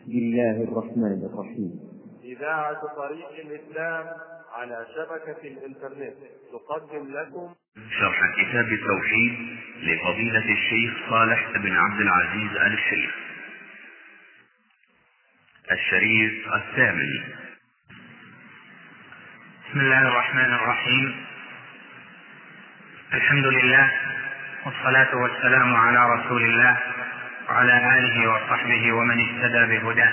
بسم الله الرحمن الرحيم. إذاعة طريق الإسلام على شبكة الإنترنت تقدم لكم شرح كتاب التوحيد لفضيلة الشيخ صالح بن عبد العزيز آل الشيخ، الشريف الثامن. بسم الله الرحمن الرحيم. الحمد لله والصلاة والسلام على رسول الله وعلى آله وصحبه ومن اهتدى بهداه.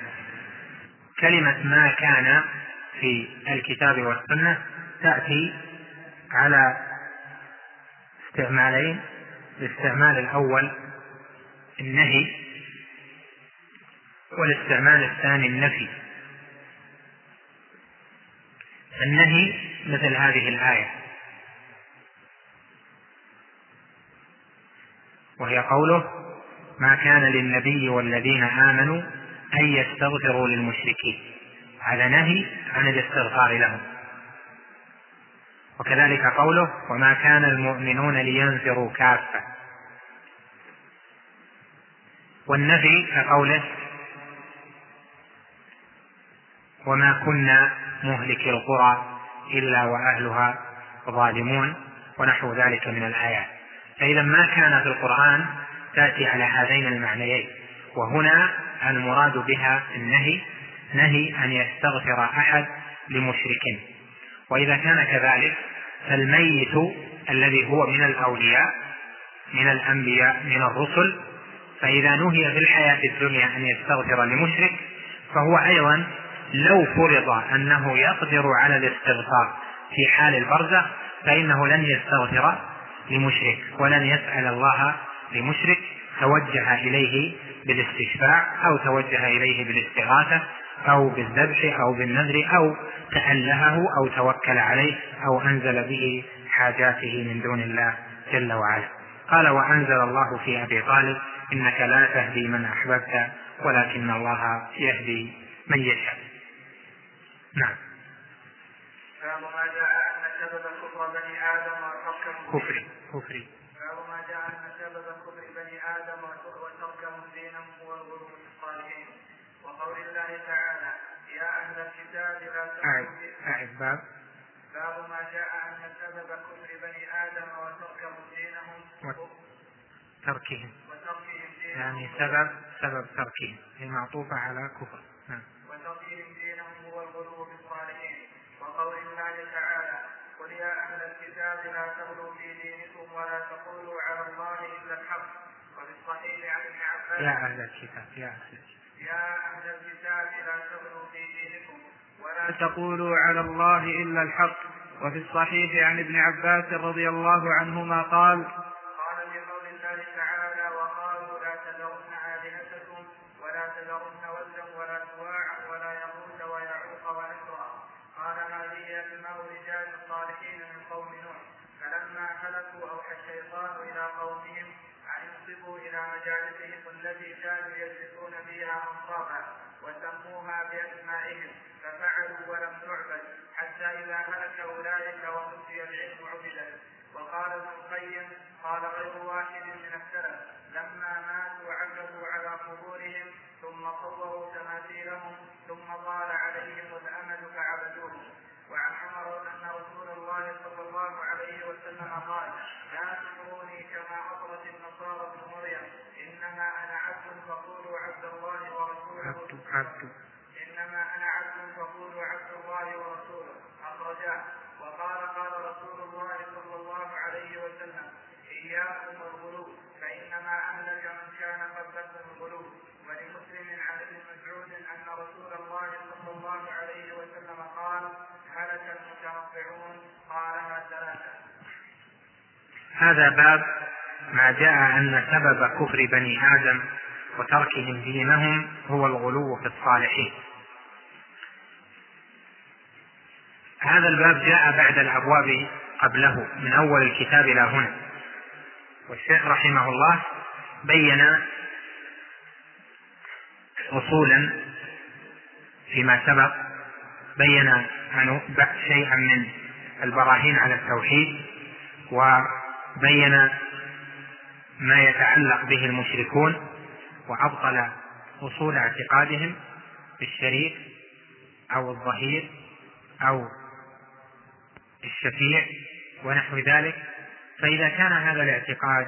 كلمة ما كان في الكتاب والسنة تأتي على استعمالين. الاستعمال الأول النهي، والاستعمال الثاني النفي. النهي مثل هذه الآية، وهي قوله: ما كان للنبي والذين آمنوا أن يستغفروا للمشركين. هذا نهي عن الاستغفار لهم. وكذلك قوله: وما كان المؤمنون لينفروا كافة. والنفي كقوله: وما كنا مهلك القرى إلا وأهلها ظالمون، ونحو ذلك من الآيات. فإذا ما كان في القرآن تأتي على هذين المعنيين، وهنا المراد بها النهي، نهي أن يستغفر أحد لمشرك. وإذا كان كذلك فالميت الذي هو من الأولياء من الأنبياء من الرسل، فإذا نهي في الحياة الدنيا أن يستغفر لمشرك، فهو أيضا لو فرض أنه يقدر على الاستغفار في حال البرزخ فإنه لن يستغفر لمشرك ولن يسأل الله لمشرك، توجه إليه بالاستشفاع أو توجه إليه بالاستغاثة أو بالذبح أو بالنذر أو تألهه أو توكل عليه أو أنزل به حاجاته من دون الله جل وعلا. قال: وأنزل الله في أبي طالب: إنك لا تهدي من أحببت ولكن الله يهدي من يشاء. نعم. باب ما جاء أن سبب كفر بني آدم كفري باب ما جاء أن سبب كفر بني آدم وتركهم دينهم هو الغلو في الصالحين، وقول الله تعالى: يا أهل الكتاب لا تغلوا. باب ما جاء أن سبب كفر بني آدم وتركهم دينهم وتركهم دينهم، يعني سبب تركهم هي معطوفة على كفر. وتركهم دينهم هو الغلو في الصالحين، وقول الله تعالى: قل يا أهل الكتاب لا تغلوا في دينكم ولا تقولوا على الله إلا الحق. وفي الصحيح عن ابن عباس: يا أهل الكتاب لا تغلوا في دينكم ولا تقولوا على الله إلا الحق. وفي الصحيح عن ابن عباس رضي الله عنهما قال: لقول الله تعالى: وقالوا لا تذرن آلهتكم ولا تذرن ودا ولا سواعا ولا يغوث ويعوق ونسرا. قال: هذه أسماء رجال صالحين من قوم نوح، فلما هلكوا أوحى الشيطان إلى قومهم أن ينصبوا إلى مجالسهم التي كانوا يجلسون فيها أنصابا، وسموها بأسمائهم، ففعلوا ولم تعبد، حتى إذا هلك أولئك ونسي العلم عبدت. وقال ابن القيم: قال غير واحد من السلف: لما ماتوا عكفوا على قبورهم ثم صوروا تماثيلهم ثم طال عليهم الأمد فعبدوهم. وعن عمر أن رسول الله صلى الله عليه وسلم قال: لا تطروني كما أطرت النصارى ابن مريم، إنما أنا عبد فقولوا عبد الله ورسوله. أخرجاه. وقال: قال رسول الله صلى الله عليه وسلم: إياكم والغلو، فإنما أهلك من كان قبلكم الغلو. ولمسلم عن ابن مسعود أن رسول الله صلى الله عليه وسلم قال: هلك المتنطعون. قالها ثلاثة. هذا باب ما جاء أن سبب كفر بني آدم وتركهم دينهم هو الغلو في الصالحين. هذا الباب جاء بعد الأبواب قبله من أول الكتاب إلى هنا، والشيخ رحمه الله بين أصولا فيما سبق، بين شيئا من البراهين على التوحيد، وبين ما يتعلق به المشركون، وأبطل أصول اعتقادهم بالشريك أو الظهير أو الشفيع ونحو ذلك. فإذا كان هذا الاعتقاد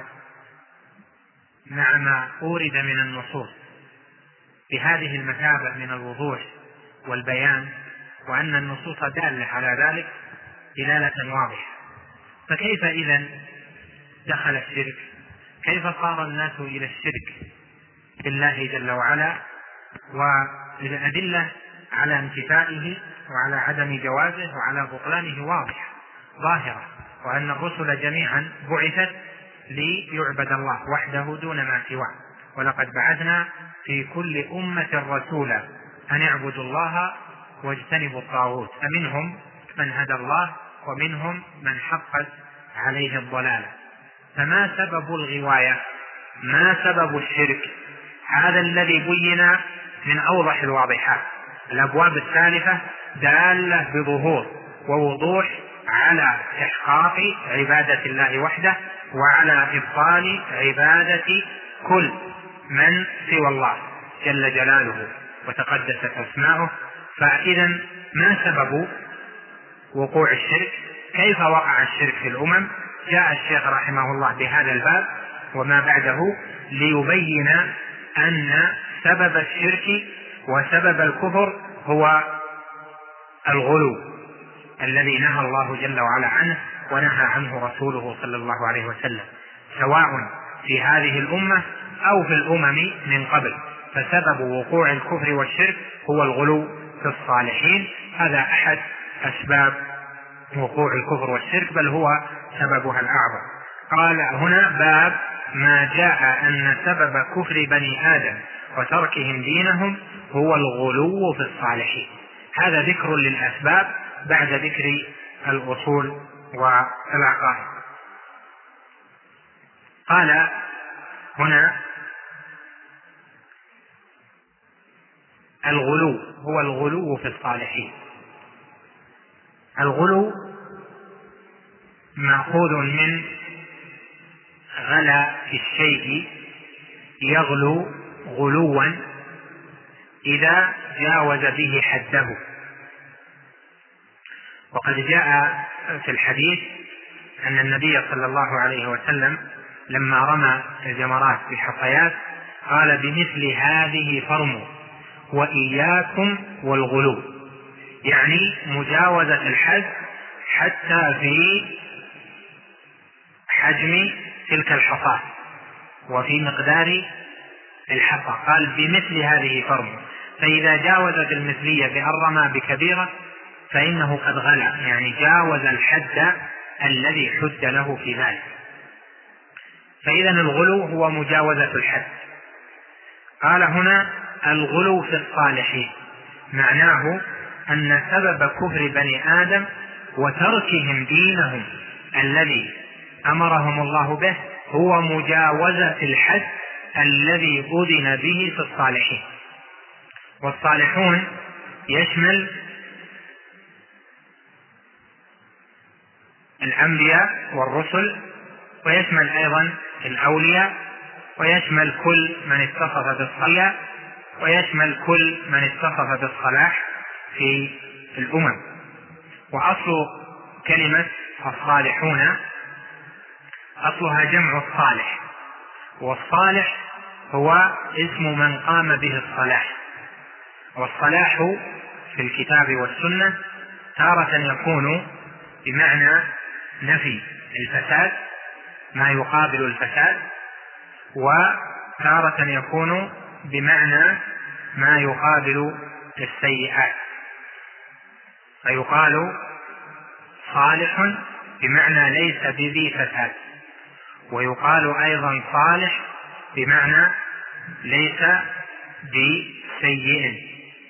مع ما أورد من النصوص بهذه المثابة من الوضوح والبيان، وأن النصوص دالة على ذلك دلالة واضحة، فكيف إذن دخل الشرك؟ كيف صار الناس إلى الشرك بالله جل وعلا؟ والأدلة على انتفائه وعلى عدم جوازه وعلى بطلانه واضحة ظاهرة، وأن الرسل جميعا بعثت ليعبد الله وحده دون ما سواه، ولقد بعثنا في كل أمة رسولا أن اعبدوا الله واجتنبوا الطاغوت، فمنهم من هدى الله ومنهم من حقت عليه الضلالة. فما سبب الغواية؟ ما سبب الشرك؟ هذا الذي بين من أوضح الواضحات. الأبواب الثالثة دالة بظهور ووضوح على إحقاق عبادة الله وحده وعلى إبطال عبادة كل من سوى الله جل جلاله وتقدست أسماؤه. فإذا ما سبب وقوع الشرك؟ كيف وقع الشرك في الأمم؟ جاء الشيخ رحمه الله بهذا الباب وما بعده ليبين أن سبب الشرك وسبب الكفر هو الغلو الذي نهى الله جل وعلا عنه ونهى عنه رسوله صلى الله عليه وسلم، سواء في هذه الأمة أو في الأمم من قبل. فسبب وقوع الكفر والشرك هو الغلو في الصالحين، هذا أحد أسباب وقوع الكفر والشرك، بل هو سببها الأعظم. قال هنا باب ما جاء أن سبب كفر بني آدم وتركهم دينهم هو الغلو في الصالحين. هذا ذكر للأسباب بعد ذكر الأصول والعقائد. قال هنا الغلو هو الغلو في الصالحين. الغلو مأخوذ من غلا في الشيء، يغلو غلوا إذا جاوز به حده. وقد جاء في الحديث أن النبي صلى الله عليه وسلم لما رمى الجمرات بالحصيات قال بمثل هذه فرموا وإياكم والغلو، يعني مجاوزة الحد حتى في حجم تلك الحصاة وفي مقدار الحصى. قال بمثل هذه فرموا، فإذا جاوزت المثلية بأن رمى بكبيرة فإنه قد غلا، يعني جاوز الحد الذي حد له في ذلك. فإذا الغلو هو مجاوزة الحد. قال هنا الغلو في الصالحين، معناه أن سبب كفر بني آدم وتركهم دينهم الذي أمرهم الله به هو مجاوزة الحد الذي أذن به في الصالحين. والصالحون يشمل الأنبياء والرسل، ويشمل أيضا الأولياء، ويشمل كل من اتصف بالصلاح، ويشمل كل من اتصف بالصلاح في الأمم. وأصل كلمة الصالحون أصلها جمع الصالح، والصالح هو اسم من قام به الصلاح. والصلاح في الكتاب والسنة تارة يكون بمعنى نفي الفساد ما يقابل الفساد، وتارة يكون بمعنى ما يقابل السيئات، فيقال صالح بمعنى ليس بذي فساد، ويقال أيضا صالح بمعنى ليس بسيء.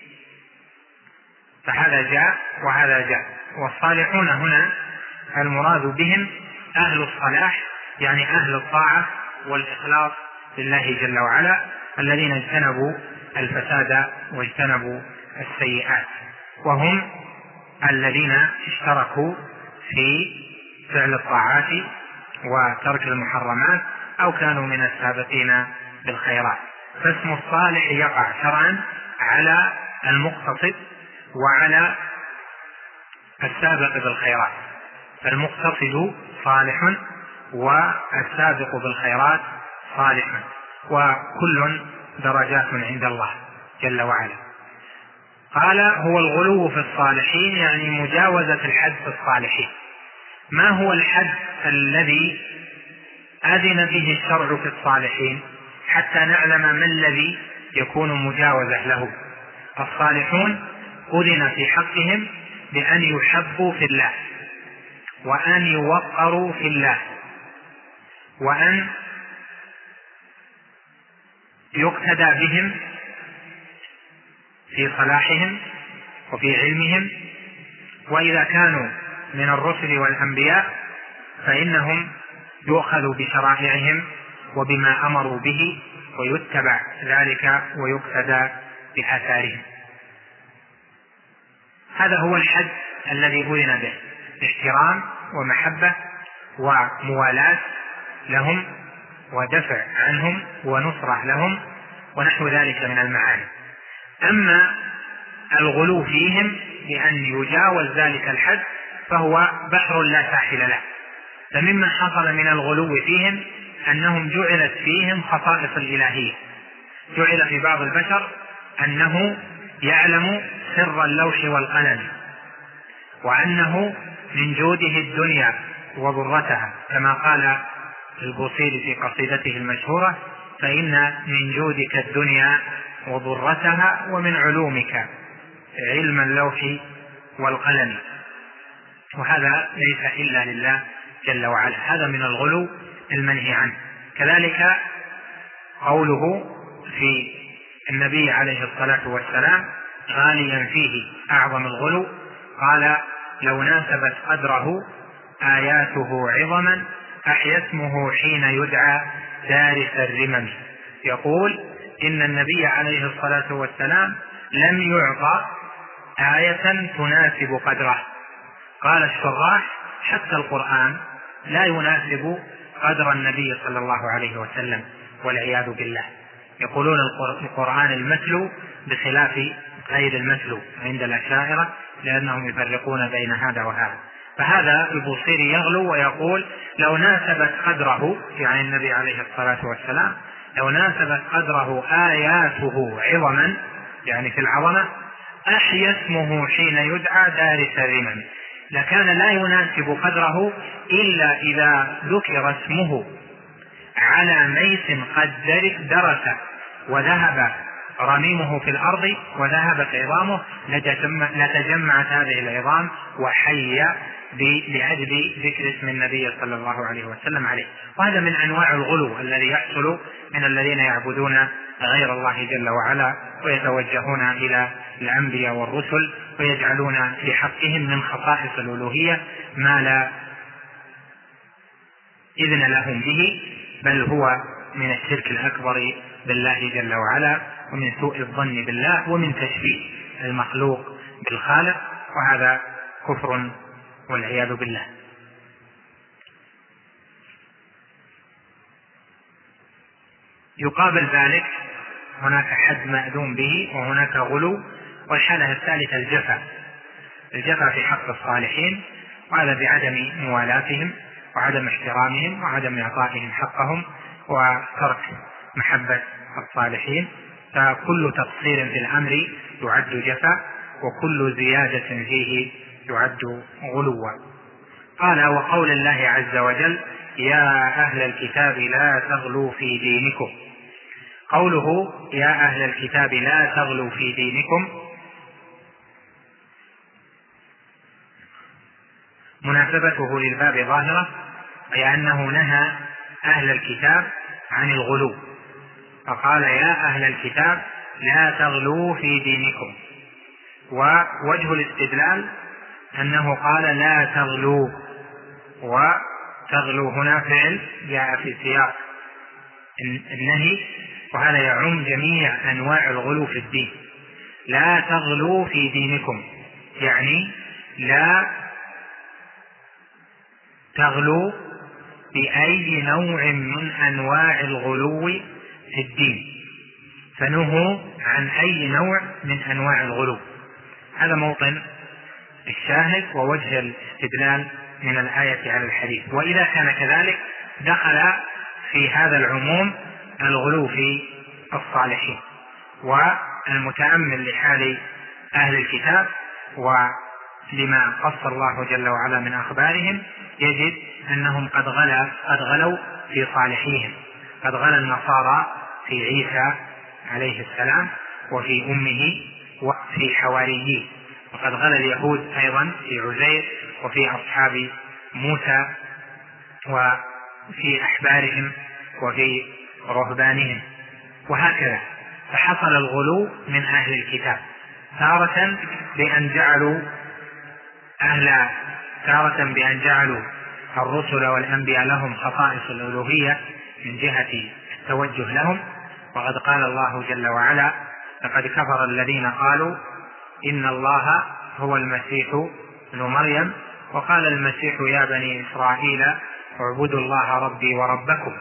فهذا جاء وهذا جاء. والصالحون هنا المراد بهم أهل الصلاح، يعني أهل الطاعة والإخلاص لله جل وعلا، الذين اجتنبوا الفساد واجتنبوا السيئات، وهم الذين اشتركوا في فعل الطاعات وترك المحرمات، أو كانوا من السابقين بالخيرات. فاسم الصالح يقع شرعا على المقتصد وعلى السابق بالخيرات، فالمقتصد صالح والسابق بالخيرات صالح، وكل درجات عند الله جل وعلا. قال هو الغلو في الصالحين، يعني مجاوزة الحد في الصالحين. ما هو الحد الذي أذن به الشرع في الصالحين حتى نعلم ما الذي يكون مجاوزة له؟ الصالحون أذن في حقهم بأن يحبوا في الله، وأن يوقروا في الله، وأن يقتدى بهم في صلاحهم وفي علمهم، وإذا كانوا من الرسل والأنبياء فإنهم يؤخذ بشرائعهم وبما أمروا به ويتبع ذلك ويقتدى بآثارهم. هذا هو الحد الذي أذن به، احترام ومحبة وموالاة لهم ودفع عنهم ونصرة لهم ونحو ذلك من المعاني. أما الغلو فيهم بأن يجاوز ذلك الحد فهو بحر لا ساحل له. فمما حصل من الغلو فيهم أنهم جعلت فيهم خصائص الإلهية، جعل في بعض البشر أنه يعلم سر اللوح والقلم، وأنه من جوده الدنيا وضرتها، كما قال البوصيري في قصيدته المشهورة: فإن من جودك الدنيا وضرتها ومن علومك علم اللوح والقلم. وهذا ليس إلا لله جل وعلا، هذا من الغلو المنهي عنه. كذلك قوله في النبي عليه الصلاة والسلام غاليا فيه أعظم الغلو، قال: لو ناسبت قدره آياته عظما أحيا اسمه حين يدعى دارس الرمم. يقول إن النبي عليه الصلاة والسلام لم يعطى آية تناسب قدره. قال الشراح: حتى القرآن لا يناسب قدر النبي صلى الله عليه وسلم والعياذ بالله. يقولون القرآن المتلو بخلاف غير المتلو عند الأشاعرة، لأنهم يفرقون بين هذا وهذا. فهذا البوصيري يغلو ويقول: لو ناسبت قدره، يعني النبي عليه الصلاة والسلام، لو ناسبت قدره آياته عظما، يعني في العظمة، أحيا اسمه حين يدعى دارس الرمم، لكان لا يناسب قدره إلا إذا ذكر اسمه على ميت قد درس وذهب رميمه في الأرض وذهبت عظامه لتجمعت هذه العظام وحي لأجل ذكر اسم النبي صلى الله عليه وسلم عليه. وهذا من أنواع الغلو الذي يحصل من الذين يعبدون غير الله جل وعلا ويتوجهون إلى الأنبياء والرسل ويجعلون لحقهم من خصائص الألوهية ما لا إذن لهم به، بل هو من الشرك الأكبر بالله جل وعلا، ومن سوء الظن بالله، ومن تشبيه المخلوق بالخالق، وهذا كفر والعياذ بالله. يقابل ذلك هناك حد مأذون به وهناك غلو. والحالة الثالثة الجفا في حق الصالحين، وهذا بعدم موالاتهم وعدم احترامهم وعدم إعطائهم حقهم وترك محبة الصالحين. فكل تقصير في الأمر يعد جفا، وكل زيادة فيه يعد غلوا. قال: وقول الله عز وجل: يا أهل الكتاب لا تغلوا في دينكم. قوله يا أهل الكتاب لا تغلوا في دينكم مناسبته للباب ظاهرة، أي أنه نهى أهل الكتاب عن الغلو، فقال: يا أهل الكتاب لا تغلوا في دينكم. ووجه الاستدلال أنه قال لا تغلوا، وتغلو هنا فعل جاء في سياق النهي، وهذا يعم جميع أنواع الغلو في الدين. لا تغلوا في دينكم يعني لا تغلوا بأي نوع من أنواع الغلو في الدين، فنهوا عن أي نوع من أنواع الغلو. هذا موطن الشاهد ووجه الاستدلال من الآية على الحديث. وإذا كان كذلك دخل في هذا العموم الغلو في الصالحين. والمتأمل لحال أهل الكتاب ولما قص الله جل وعلا من أخبارهم يجد أنهم قد غلوا في صالحيهم. قد غلا النصارى في عيسى عليه السلام وفي أمه وفي حواريه، وقد غلا اليهود أيضا في عزير وفي أصحاب موسى وفي أحبارهم وفي رهبانهم، وهكذا. فحصل الغلو من أهل الكتاب تارة بأن جعلوا الرسل والأنبياء لهم خصائص الألوهية من جهة التوجه لهم. وقد قال الله جل وعلا: لقد كفر الذين قالوا إن الله هو المسيح ابن مريم، وقال المسيح يا بني إسرائيل اعبدوا الله ربي وربكم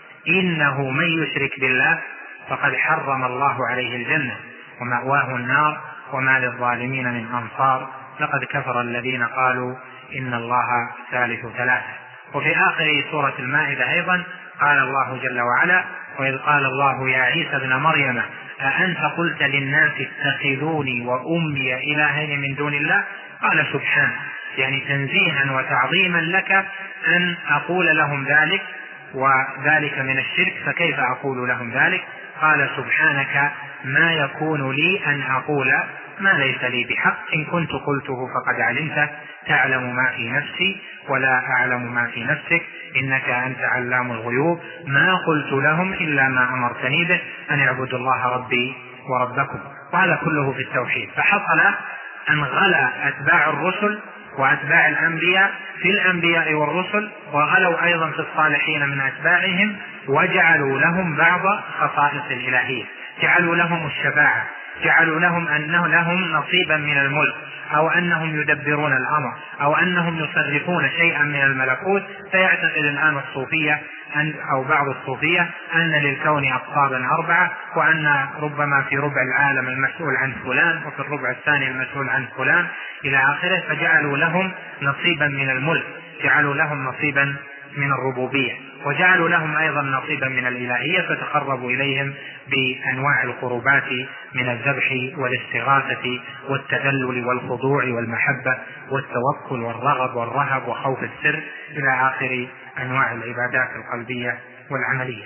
إنه من يشرك بالله فقد حرم الله عليه الجنة ومأواه النار وما للظالمين من أنصار لقد كفر الذين قالوا إن الله ثالث ثلاثة. وفي آخر سورة المائدة أيضا قال الله جل وعلا: وإذ قال الله يا عيسى ابن مريم أأنت قلت للناس اتخذوني وأمي إلهين من دون الله؟ قال سبحانه، يعني تنزيها وتعظيما لك أن أقول لهم ذلك، وذلك من الشرك، فكيف أقول لهم ذلك؟ قال سبحانك ما يكون لي أن أقول ما ليس لي بحق، إن كنت قلته فقد علمته، تعلم ما في نفسي ولا أعلم ما في نفسك، إنك أنت علام الغيوب، ما قلت لهم إلا ما أمرتني به أن اعبدوا الله ربي وربكم. وهذا كله في التوحيد. فحصل أن غلا أتباع الرسل وأتباع الأنبياء في الأنبياء والرسل، وغلوا أيضا في الصالحين من أتباعهم، وجعلوا لهم بعض خصائص الإلهية، جعلوا لهم الشفاعة، جعلوا لهم أنه لهم نصيبا من الملك، أو أنهم يدبرون الأمر، أو أنهم يصرفون شيئا من الملكوت. فيعتقد الآن الصوفية أو بعض الصوفية أن للكون أقطابا 4، وأن ربما في ربع العالم المسؤول عن فلان، وفي الربع الثاني المسؤول عن فلان إلى آخره. فجعلوا لهم نصيبا من الملك، جعلوا لهم نصيبا من الربوبية، وجعلوا لهم أيضا نصيبا من الإلهية، فتقربوا إليهم بأنواع القربات من الذبح والاستغاثة والتذلل والخضوع والمحبة والتوكل والرغب والرهب وخوف السر إلى آخر أنواع العبادات القلبية والعملية.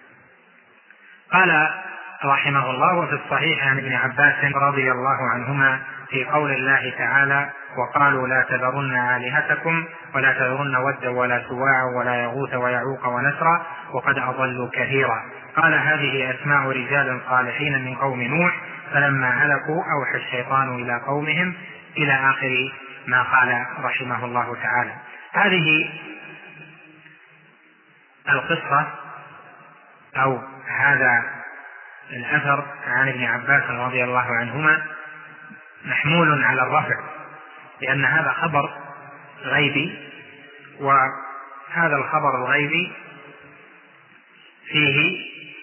قال رحمه الله: وفي الصحيح عن ابن عباس رضي الله عنهما في قول الله تعالى: وقالوا لا تذرن آلهتكم ولا تذرن ودا ولا سواعا ولا يغوث ويعوق ونسرا وقد أضلوا كثيرا. قال: هذه أسماء رجال صالحين من قوم نوح فلما هلكوا أوحى الشيطان إلى قومهم، إلى آخر ما قال رحمه الله تعالى. هذه القصة أو هذا الأثر عن ابن عباس رضي الله عنهما محمول على الرفع، لأن هذا خبر غيبي، وهذا الخبر الغيبي فيه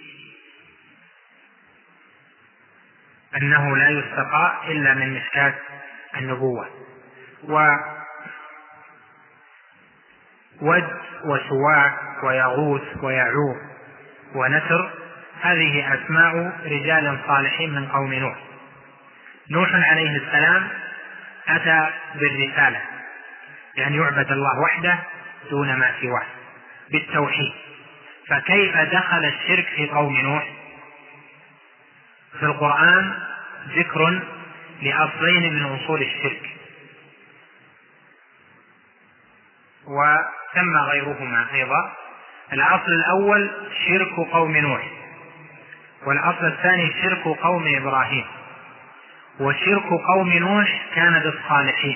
أنه لا يستقى إلا من مشكاة النبوة. ود وسواع ويغوث ويعوق ونسر هذه أسماء رجال صالحين من قوم نوح. نوح عليه السلام أتى بالرسالة بأن يعبد الله وحده دون ما سواه بالتوحيد. فكيف دخل الشرك في قوم نوح؟ في القرآن ذكر لأصلين من أصول الشرك وتم غيرهما أيضا. الأصل الأول شرك قوم نوح، والأصل الثاني شرك قوم إبراهيم. وشرك قوم نوح كان بالصالحين،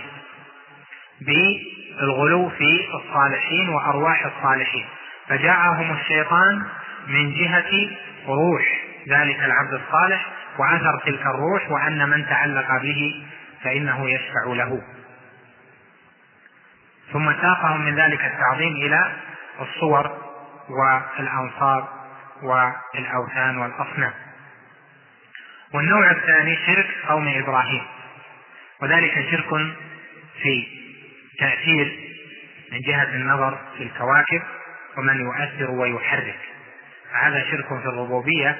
بالغلو في الصالحين وأرواح الصالحين، فجاءهم الشيطان من جهة روح ذلك العبد الصالح وأثر تلك الروح، وأن من تعلق به فإنه يشفع له. ثم ساقهم من ذلك التعظيم إلى الصور والأنصاب والأوثان والأصنام. والنوع الثاني شرك قوم إبراهيم، وذلك شرك في تأثير من جهة النظر في الكواكب ومن يؤثر ويحرك، هذا شرك في الربوبية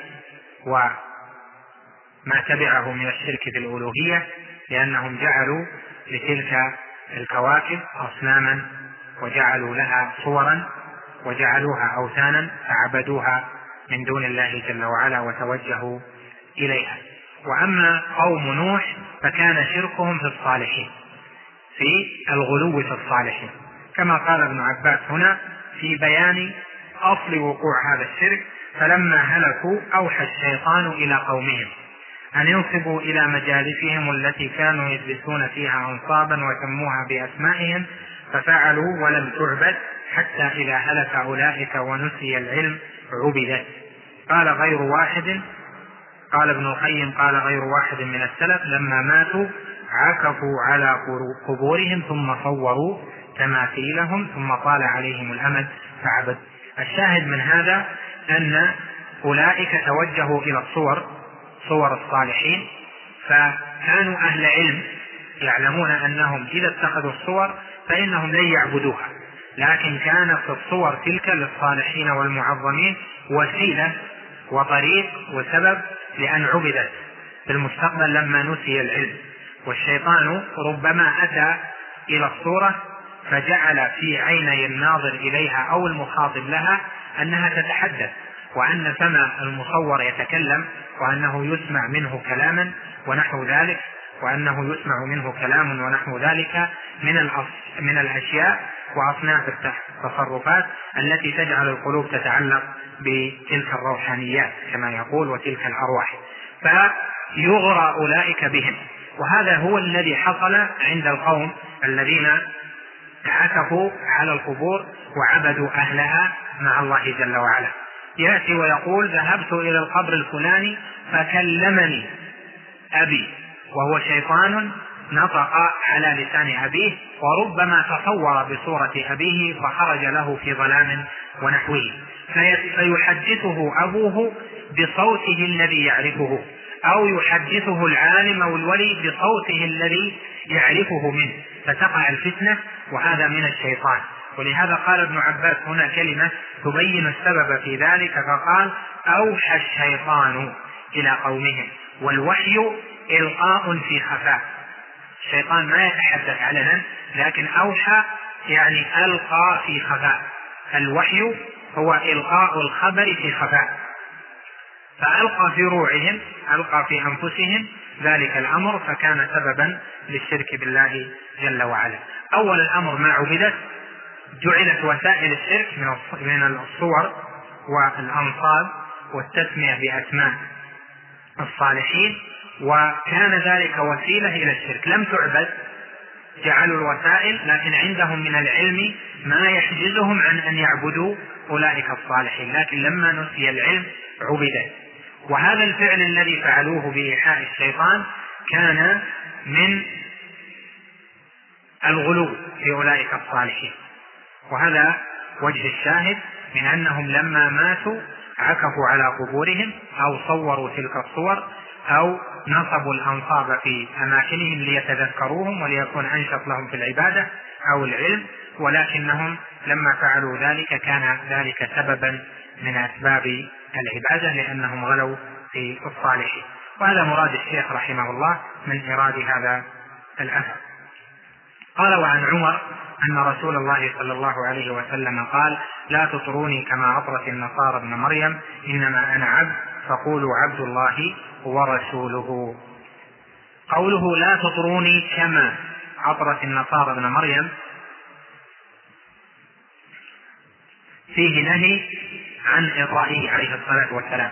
وما تبعه من الشرك في الألوهية، لأنهم جعلوا لتلك الكواكب أصناما وجعلوا لها صورا وجعلوها أوثانا فعبدوها من دون الله جل وعلا وتوجهوا إليها. وأما قوم نوح فكان شركهم في الصالحين، في الغلو في الصالحين، كما قال ابن عباس هنا في بيان أصل وقوع هذا الشرك: فلما هلكوا أوحى الشيطان إلى قومهم أن ينصبوا إلى مجالسهم التي كانوا يجلسون فيها أنصابا وسموها بأسمائهم ففعلوا ولم تعبد حتى إذا هلك أولئك ونسي العلم عبدت. قال ابن القيم قال غير واحد من السلف لما ماتوا عكفوا على قبورهم ثم صوروا تماثيلهم ثم طال عليهم الأمد فعبد. الشاهد من هذا أن أولئك توجهوا إلى صور الصالحين، فكانوا أهل علم يعلمون أنهم إذا اتخذوا الصور فإنهم لن يعبدوها، لكن كانت الصور تلك للصالحين والمعظمين وسيلة وطريق وسبب لأن عبدت في المستقبل لما نسي العلم. والشيطان ربما أتى إلى الصورة فجعل في عيني الناظر إليها أو المخاطب لها أنها تتحدث، وأن فم المصور يتكلم، وأنه يسمع منه كلاما ونحو ذلك، وأنه يسمع منه كلام ونحو ذلك من الأشياء وأصناف التصرفات التي تجعل القلوب تتعلق بتلك الروحانيات كما يقول وتلك الأرواح، فيغرى أولئك بهم. وهذا هو الذي حصل عند القوم الذين عكفوا على القبور وعبدوا أهلها مع الله جل وعلا. يأتي ويقول: ذهبت إلى القبر الفلاني فكلمني أبي، وهو شيطان نطق على لسان أبيه، وربما تصور بصورة أبيه فخرج له في ظلام ونحوه، فيحدثه أبوه بصوته الذي يعرفه، أو يحدثه العالم أو الولي بصوته الذي يعرفه منه، فتقع الفتنة، وهذا من الشيطان. ولهذا قال ابن عباس هنا كلمة تبين السبب في ذلك، فقال: أوحى الشيطان إلى قومهم. والوحي إلقاء في خفاء، الشيطان ما يتحدث علنا، لكن أوحى يعني ألقى في خفاء. الوحي هو إلقاء الخبر في خفاء، فألقى في روعهم، ألقى في أنفسهم ذلك الأمر، فكان سببا للشرك بالله جل وعلا. أول الأمر ما عبدت، جعلت وسائل الشرك من الصور والأنصاب والتسمية بأسماء الصالحين، وكان ذلك وسيلة إلى الشرك. لم تعبد، جعلوا الوسائل، لكن عندهم من العلم ما يحجزهم عن أن يعبدوا أولئك الصالحين، لكن لما نسي العلم عبدت. وهذا الفعل الذي فعلوه بإيحاء الشيطان كان من الغلو في أولئك الصالحين، وهذا وجه الشاهد من أنهم لما ماتوا عكفوا على قبورهم أو صوروا تلك الصور أو نصبوا الأنصاب في أماكنهم ليتذكروهم وليكون أنشط لهم في العبادة أو العلم، ولكنهم لما فعلوا ذلك كان ذلك سببا من أسباب العبادة، لأنهم غلوا في الصالحين. وهذا مراد الشيخ رحمه الله من إيراد هذا الأثر. قال: وعن عمر أن رسول الله صلى الله عليه وسلم قال: لا تطروني كما أطرت النصارى ابن مريم، إنما أنا عبد فقولوا عبد الله ورسوله. قوله لا تطروني كما أطرت النصارى ابن مريم فيه نهي عن إطرائه عليه الصلاة والسلام،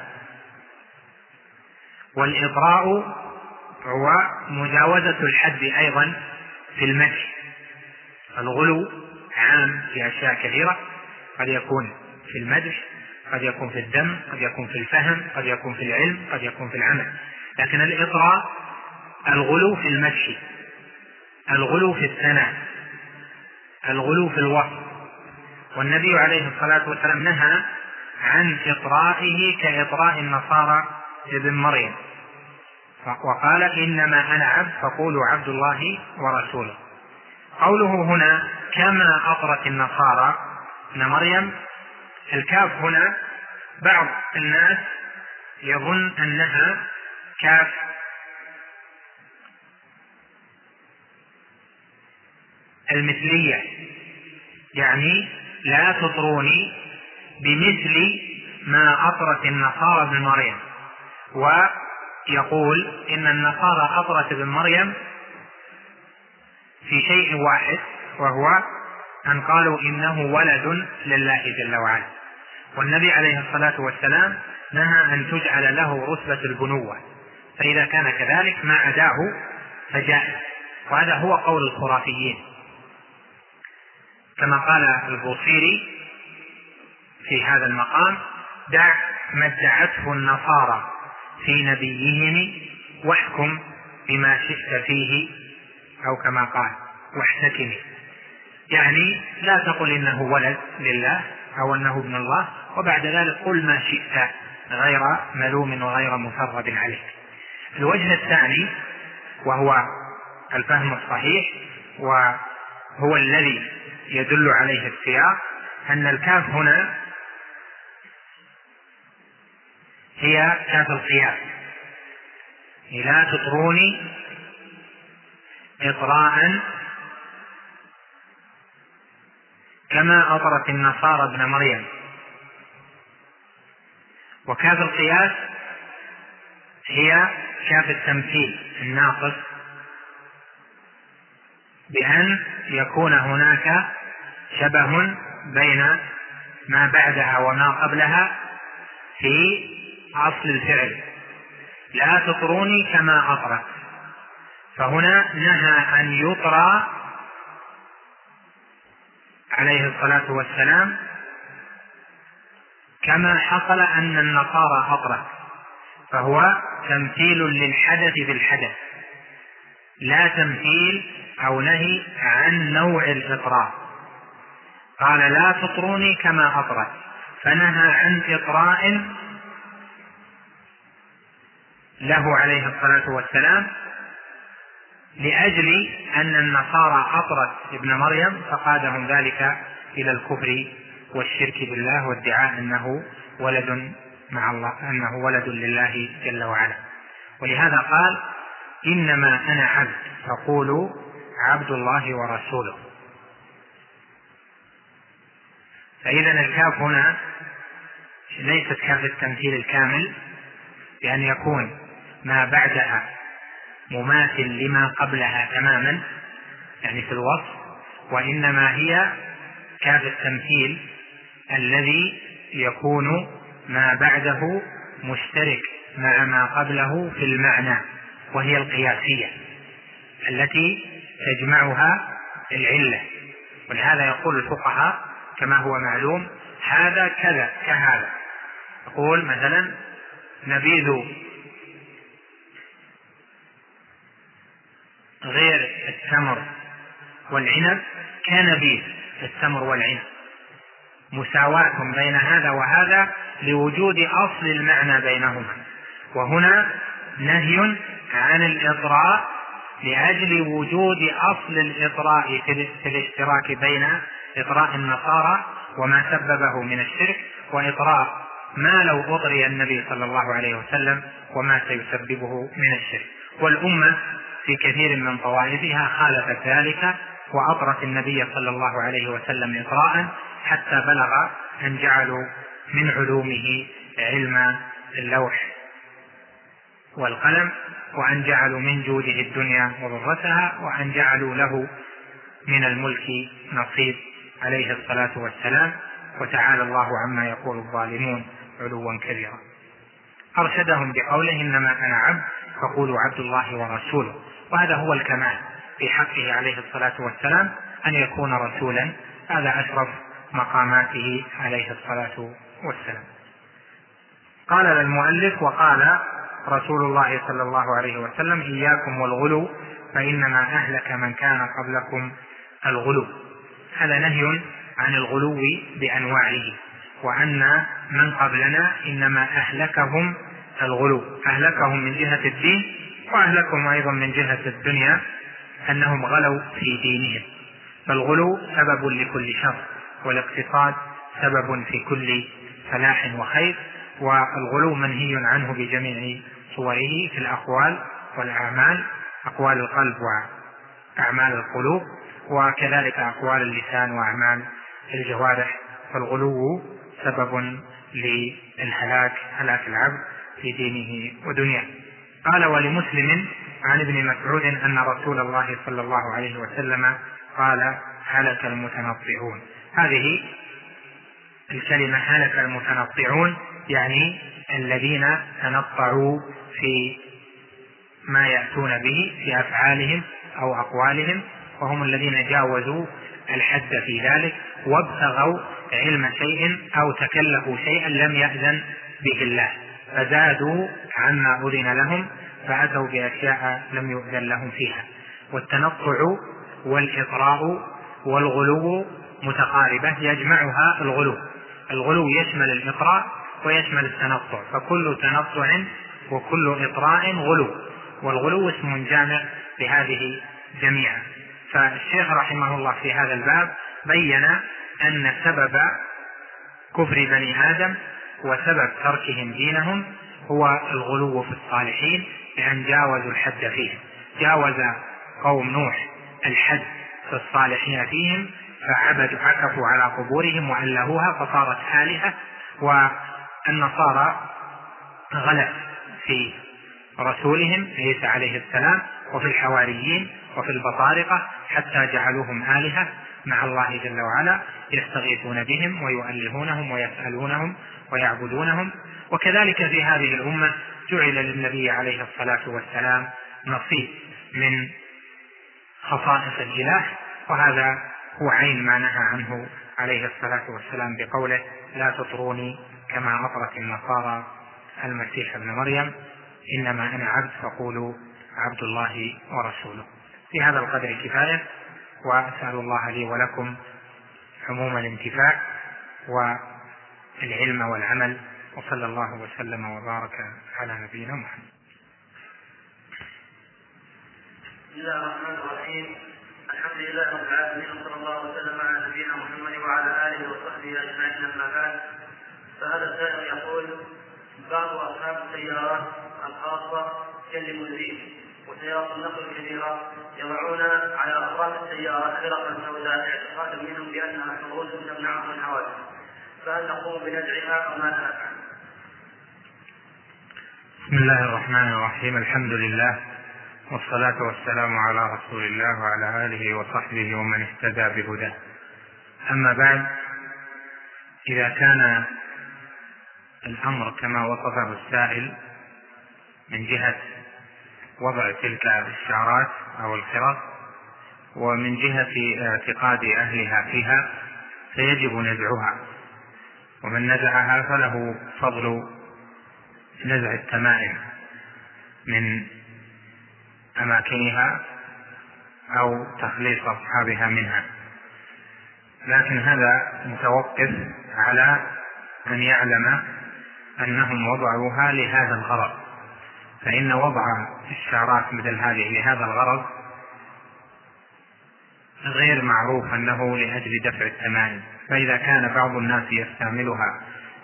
والإطراء هو مجاوزة الحد أيضا في المدح. الغلو عام في أشياء كثيرة، قد يكون في المدح، قد يكون في الدم، قد يكون في الفهم، قد يكون في العلم، قد يكون في العمل. لكن الإطراء الغلو في المدح، الغلو في الثناء، الغلو في الوصف. والنبي عليه الصلاة والسلام نهى عن إطرائه كإطراء النصارى ابن مريم، وقال إنما أنا عبد فقولوا عبد الله ورسوله. قوله هنا كما أطرت النصارى ابن مريم، الكاف هنا بعض الناس يظن أنها كاف المثلية، يعني لا تطروني بمثل ما أطرت النصارى ابن مريم، ويقول إن النصارى أطرت ابن مريم في شيء واحد، وهو أن قالوا إنه ولد لله جل وعلا، والنبي عليه الصلاة والسلام نهى أن تجعل له رتبة البنوة، فإذا كان كذلك ما عداه فجائز، وهذا هو قول الخرافيين، كما قال البوصيري في هذا المقام: دع ما ادعته النصارى في نبيهم واحكم بما شئت فيه، أو كما قال واحتكمي، يعني لا تقل إنه ولد لله أو أنه ابن الله، وبعد ذلك قل ما شئت غير ملوم وغير مثرب عليك. الوجه الثاني وهو الفهم الصحيح وهو الذي يدل عليه السياق، أن الكاف هنا هي كاف القياس، لا تطروني إطراء كما أطرت النصارى ابن مريم. وكاف القياس هي كاف التمثيل الناقص، بأن يكون هناك شبه بين ما بعدها وما قبلها في أصل الفعل، لا تطروني كما أطرت، فهنا نهى أن يطرى عليه الصلاة والسلام كما حصل أن النصارى أطرت، فهو تمثيل للحدث بالحدث، لا تمثيل أو نهي عن نوع الإطراء. قال لا تطروني كما أطرت، فنهى عن إطراء له عليه الصلاة والسلام لأجل أن النصارى أطرت ابن مريم فقادهم ذلك إلى الكفر والشرك بالله وادعاء أنه ولد مع الله، أنه ولد لله جل وعلا. ولهذا قال إنما أنا عبد فقولوا عبد الله ورسوله. فإذا الكاف هنا ليست كاف التمثيل الكامل بأن يكون ما بعدها مماثل لما قبلها تماما، يعني في الوصف، وإنما هي كاف التمثيل الذي يكون ما بعده مشترك مع ما قبله في المعنى، وهي القياسية التي تجمعها العلة. ولهذا يقول الفقهاء كما هو معلوم هذا كذا كهذا، يقول مثلا نبيذ غير التمر والعنب كنبيذ التمر والعنب، مساواة بين هذا وهذا لوجود أصل المعنى بينهما. وهنا نهي عن الإطراء لأجل وجود أصل الإطراء في الاشتراك بين إطراء النصارى وما سببه من الشرك، وإطراء ما لو أطري النبي صلى الله عليه وسلم وما سيسببه من الشرك. والأمة في كثير من طوائفها خالفت ذلك وأطرت النبي صلى الله عليه وسلم إطراء حتى بلغ أن جعلوا من علومه علم اللوح والقلم، وأن جعلوا من جوده الدنيا وضرتها، وأن جعلوا له من الملك نصيب عليه الصلاة والسلام. وتعالى الله عما يقول الظالمون علوا كبيرا. أرشدهم بقوله إنما أنا عبد فقولوا عبد الله ورسوله، وهذا هو الكمال في حقه عليه الصلاة والسلام أن يكون رسولا، هذا أشرف مقاماته عليه الصلاة والسلام. قال المؤلف وقال رسول الله صلى الله عليه وسلم إياكم والغلو فإنما أهلك من كان قبلكم الغلو. هذا نهي عن الغلو بأنواعه، وأن من قبلنا إنما أهلكهم الغلو، أهلكهم من جهة الدين وأهلكهم أيضا من جهة الدنيا أنهم غلوا في دينهم، فالغلو سبب لكل شر، والاقتصاد سبب في كل فلاح وخير، والغلو منهي عنه بجميع صوره في الأقوال والأعمال، أقوال القلب وأعمال القلوب، وكذلك أقوال اللسان وأعمال الجوارح، فالغلو سبب للهلاك، هلاك العبد في دينه ودنياه. قال: ولمسلم عن ابن مسعود أن رسول الله صلى الله عليه وسلم قال: هلك المتنطعون. هذه الكلمة هلك المتنطعون يعني الذين تنطعوا في ما يأتون به في أفعالهم أو أقوالهم، وهم الذين جاوزوا الحد في ذلك وابتغوا علم شيء أو تكلفوا شيئا لم يأذن به الله، فزادوا عما أذن لهم فأتوا بأشياء لم يؤذن لهم فيها. والتنطع والإطراء والغلو متقاربة، يجمعها الغلو يشمل الإطراء ويشمل التنطع، فكل تنطع وكل إطراء غلو، والغلو اسم جامع لهذه جميعا. فالشيخ رحمه الله في هذا الباب بين أن سبب كفر بني آدم وسبب تركهم دينهم هو الغلو في الصالحين، لأن جاوزوا الحد فيهم. جاوز قوم نوح الحد في الصالحين فيهم، عكفوا على قبورهم وألهوها فصارت آلهة، والنصارى غلت في رسولهم عيسى عليه السلام وفي الحواريين وفي البطارقة حتى جعلوهم آلهة مع الله جل وعلا، يستغيثون بهم ويؤلهونهم ويسألونهم ويعبدونهم. وكذلك في هذه الأمة جعل للنبي عليه الصلاة والسلام نصيب من خصائص الإله، وهذا هو عين ما نهى عنه عليه الصلاة والسلام بقوله: لا تطروني كما أطرت النصارى المسيح ابن مريم، إنما أنا عبد فقولوا عبد الله ورسوله. في هذا القدر كفاية، وأسأل الله لي ولكم عموم الانتفاع والعلم والعمل، وصلى الله وسلم وبارك على نبينا محمد. بسم الله الرحمن الرحيم. الحمد لله رب العالمين، وصلى الله وسلم على نبينا محمد وعلى آله وصحبه أجمعين. أما بعد، فهذا السائل يقول: بعض أصحاب السيارات الخاصة كالليموزين وسيارات النقل الكبيرة يضعون على أطراف السيارة خرقا سوداء اعتقادا منهم بأنها حروس تمنعهم من الحوادث، فهل نقوم بنزعها أو ماذا نفعل؟ بسم الله الرحمن الرحيم. الحمد لله والصلاة والسلام على رسول الله وعلى آله وصحبه ومن اهتدى بهداه. أما بعد، إذا كان الأمر كما وصفه السائل من جهة وضع تلك الشعارات أو الخرق ومن جهة اعتقاد أهلها فيها، فيجب نزعها، ومن نزعها فله فضل نزع التمائم من أماكنها أو تخليص أصحابها منها، لكن هذا متوقف على أن يعلم أنهم وضعوها لهذا الغرض، فإن وضع الشعارات مثل هذه لهذا الغرض غير معروف أنه لأجل دفع التمائم. فإذا كان بعض الناس يستعملها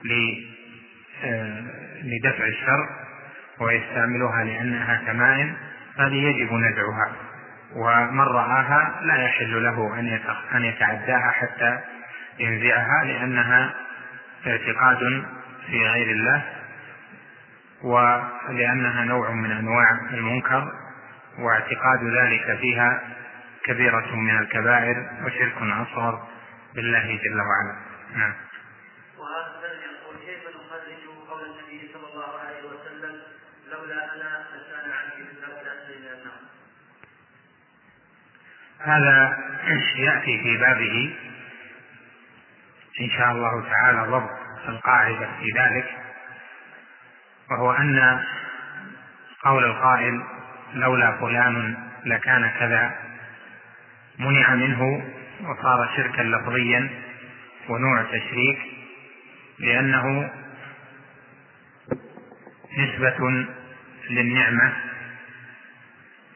لدفع الشر ويستعملها لأنها تمائم، هذه يجب نزعها، ومن رآها لا يحل له أن يتعداها حتى ينزعها، لأنها اعتقاد في غير الله، ولأنها نوع من أنواع المنكر، واعتقاد ذلك فيها كبيرة من الكبائر وشرك أصغر بالله جل وعلا. نعم. وهذا السائل يقول: كيف نخرج قول النبي صلى الله عليه وسلم: لولا أنا لكان عني في الدرك الأسفل من النار؟ هذا يأتي في بابه إن شاء الله تعالى ضبط القاعدة في ذلك، وهو أن قول القائل لولا فلان لكان كذا منع منه وصار شركا لفظيا ونوع تشريك، لأنه نسبة للنعمة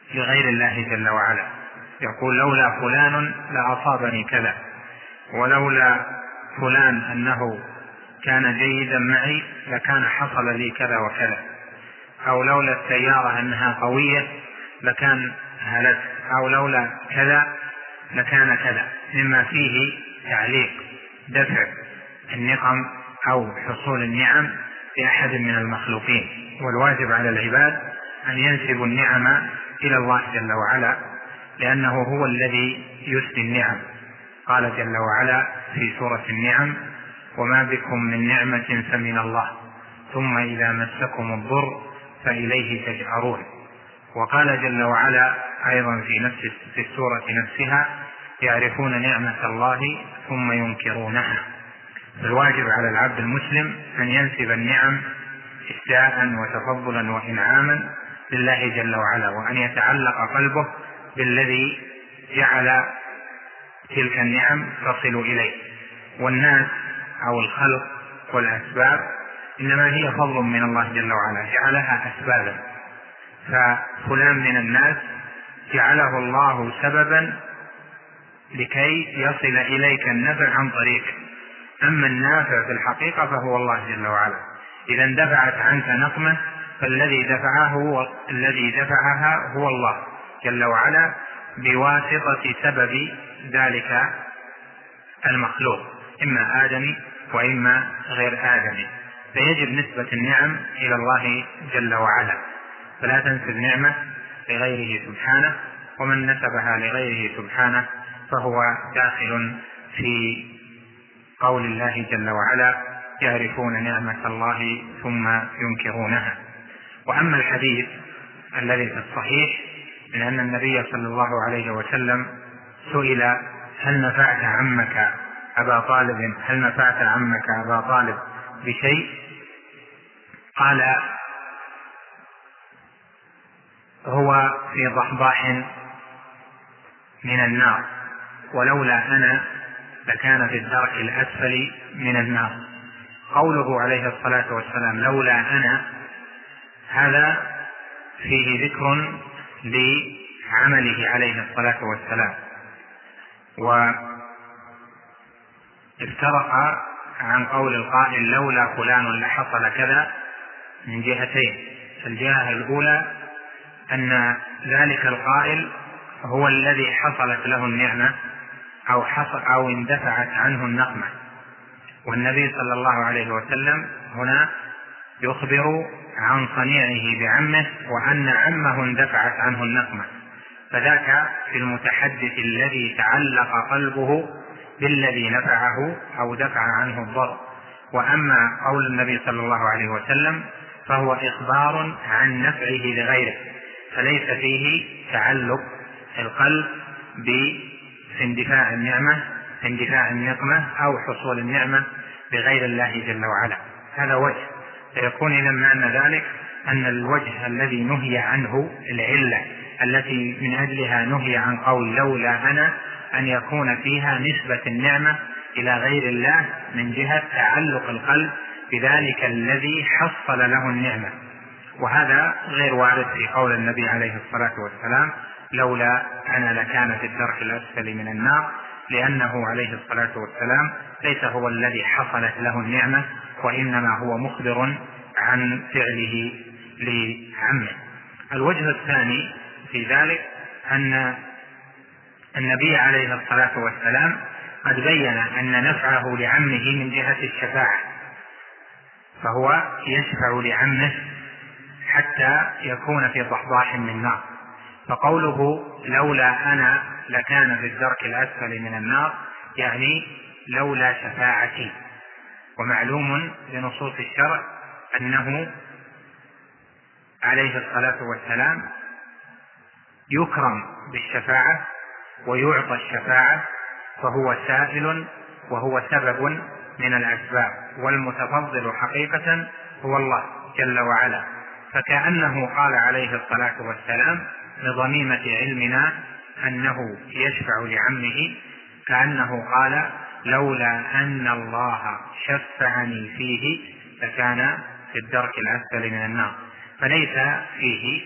لغير الله جل وعلا، يقول لولا فلان لأصابني كذا، ولولا فلان أنه كان جيدا معي لكان حصل لي كذا وكذا، أو لولا السيارة أنها قوية لكان هلكت، أو لولا كذا لكان كذا، مما فيه تعليق دفع النقم أو حصول النعم بأحد من المخلوقين. والواجب على العباد أن ينسبوا النعم إلى الله جل وعلا، لأنه هو الذي يسدي النعم. قال جل وعلا في سورة النعم: وما بكم من نعمة فمن الله ثم إذا مسكم الضر فإليه تجأرون. وقال جل وعلا أيضا في السورة نفسها: يعرفون نعمة الله ثم ينكرونها. فالواجب على العبد المسلم أن ينسب النعم إسداء وتفضلا وإنعاما لله جل وعلا، وأن يتعلق قلبه بالذي جعل تلك النعم تصل إليه. والناس أو الخلق والأسباب إنما هي فضل من الله جل وعلا، جعلها أسبابا. ففلان من الناس جعله الله سببا لكي يصل إليك النفع عن طريقه، أما النافع في الحقيقة فهو الله جل وعلا. إذا اندفعت عنك نقمة فالذي دفعها هو الله جل وعلا بواسطة سبب ذلك المخلوق، إما آدمي وإما غير آدمي. فيجب نسبة النعم إلى الله جل وعلا، فلا تنسب نعمة لغيره سبحانه، ومن نسبها لغيره سبحانه فهو داخل في قول الله جل وعلا: يعرفون نعمة الله ثم ينكرونها. وأما الحديث الذي في الصحيح من أن النبي صلى الله عليه وسلم سئل: هل نفعت عمك أبا طالب بشيء؟ قال: هو في ضحضاح من النار، ولولا أنا لكان في الدرك الأسفل من النار. قوله عليه الصلاة والسلام لولا أنا، هذا فيه ذكر لعمله عليه الصلاة والسلام، وافترق عن قول القائل لولا فلان لحصل كذا من جهتين. الجهة الأولى أن ذلك القائل هو الذي حصلت له النعمة أو اندفعت عنه النقمة، والنبي صلى الله عليه وسلم هنا يخبر عن صنيعه بعمه وأن عمه اندفعت عنه النقمة، فذاك في المتحدث الذي تعلق قلبه بالذي نفعه أو دفع عنه الضر. وأما قول النبي صلى الله عليه وسلم فهو إخبار عن نفعه لغيره، فليس فيه تعلق القلب باندفاع النقمة أو حصول النعمة بغير الله جل وعلا. هذا وجه، فيكون إذا معنى ذلك أن الوجه الذي نهي عنه، العلة التي من أجلها نهي عن قول لولا أنا، أن يكون فيها نسبة النعمة إلى غير الله من جهة تعلق القلب بذلك الذي حصل له النعمة، وهذا غير وارد في قول النبي عليه الصلاة والسلام لولا أنا لكان في الدرك الأسفل من النار، لأنه عليه الصلاة والسلام ليس هو الذي حصلت له النعمة، وإنما هو مخبر عن فعله لعمه. الوجه الثاني في ذلك أن النبي عليه الصلاة والسلام قد بين أن نفعه لعمه من جهة الشفاعة، فهو يشفع لعمه حتى يكون في ضحضاح من نار. فقوله لولا أنا لكان في الدرك الأسفل من النار يعني لولا شفاعتي. ومعلوم بنصوص الشرع أنه عليه الصلاة والسلام يكرم بالشفاعة ويعطى الشفاعة، فهو سائل وهو سبب من الأسباب، والمتفضل حقيقة هو الله جل وعلا. فكأنه قال عليه الصلاة والسلام لضميمة علمنا أنه يشفع لعمه، كأنه قال لولا أن الله شفعني فيه لكان في الدرك الأسفل من النار. فليس فيه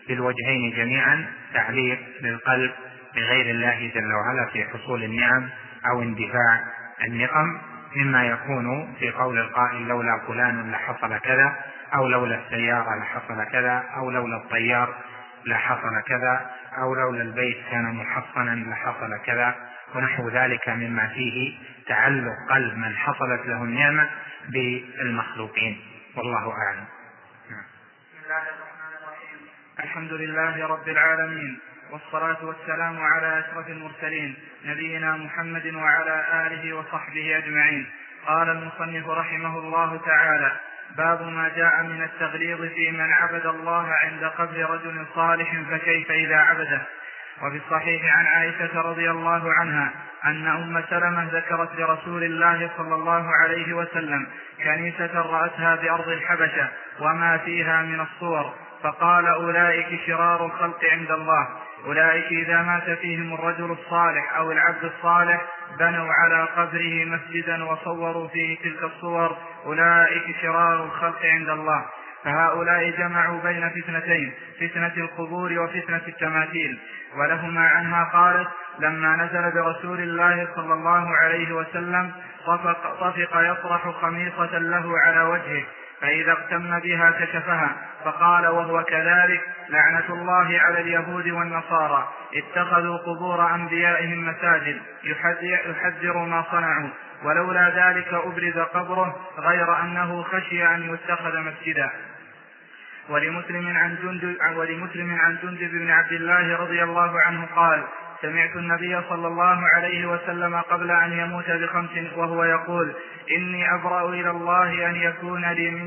بالوجهين جميعا تعليق للقلب بغير الله جل وعلا في حصول النعم أو اندفاع النقم، مما يكون في قول القائل لولا فلان لحصل كذا، أو لولا السيارة لحصل كذا، أو لولا الطيار لحصل كذا، أو لولا البيت كان محصنا لحصل كذا، ونحو ذلك مما فيه تعلق قلب من حصلت له النعمة بالمخلوقين، والله أعلم. بسم الله الرحمن الرحيم. الحمد لله رب العالمين، والصلاة والسلام على أشرف المرسلين نبينا محمد وعلى آله وصحبه أجمعين. قال المصنف رحمه الله تعالى: باب ما جاء من التغليظ في من عبد الله عند قبر رجل صالح فكيف إذا عبده. وفي الصحيح عن عائشة رضي الله عنها أن أم سلمة ذكرت لرسول الله صلى الله عليه وسلم كنيسة رأتها بأرض الحبشة وما فيها من الصور، فقال: أولئك شرار الخلق عند الله، أولئك إذا مات فيهم الرجل الصالح أو العبد الصالح بنوا على قبره مسجدا وصوروا فيه تلك الصور، أولئك شرار الخلق عند الله. فهؤلاء جمعوا بين فتنتين، فتنة القبور وفتنة التماثيل. ولهما عنها قالت: لما نزل برسول الله صلى الله عليه وسلم طفق يطرح خميصة له على وجهه، فإذا اغتم بها كشفها، فقال وهو كذلك: لعنة الله على اليهود والنصارى اتخذوا قبور أنبيائهم مساجد، يحذر ما صنعوا، ولولا ذلك أبرز قبره غير أنه خشي أن يتخذ مسجدا. ولمسلم عن جندب بن عبد الله رضي الله عنه قال: سمعت النبي صلى الله عليه وسلم قبل أن يموت ب5 وهو يقول: إني أبرأ إلى الله أن يكون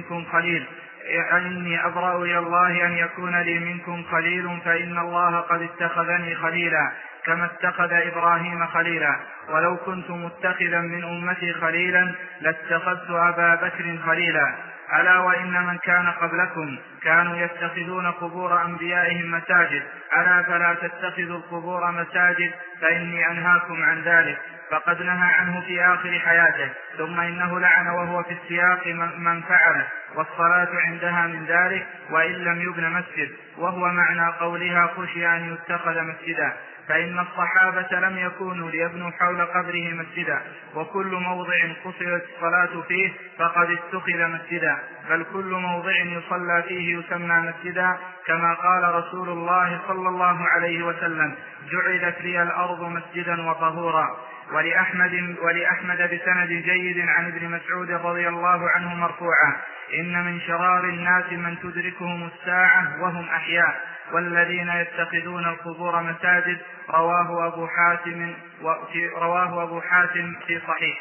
لي منكم خليل، فإن الله قد اتخذني خليلا كما اتخذ إبراهيم خليلا، ولو كنت متخذا من أمتي خليلا لاتخذت أبا بكر خليلا. ألا وإن من كان قبلكم كانوا يتخذون قبور أنبيائهم مساجد، ألا فلا تتخذوا القبور مساجد، فإني أنهاكم عن ذلك. فقد نهى عنه في آخر حياته، ثم إنه لعن وهو في السياق من فعله، والصلاة عندها من ذلك وإن لم يبن مسجد، وهو معنى قولها خشي أن يتخذ مسجدا. فإن الصحابة لم يكونوا ليبنوا حول قبره مسجدا، وكل موضع قصرت الصلاة فيه فقد اتخذ مسجدا، بل كل موضع يصلى فيه يسمى مسجدا، كما قال رسول الله صلى الله عليه وسلم: جعلت لي الأرض مسجدا وطهورا. ولأحمد بسند جيد عن ابن مسعود رضي الله عنه مرفوعا: إن من شرار الناس من تدركهم الساعة وهم أحياء، والذين يتخذون القبور مساجد. رواه أبو حاتم في صحيح.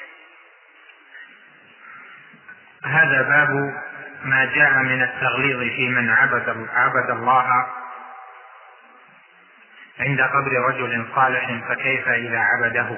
هذا باب ما جاء من التغليظ في من عبد الله عند قبر رجل صالح فكيف إذا عبده.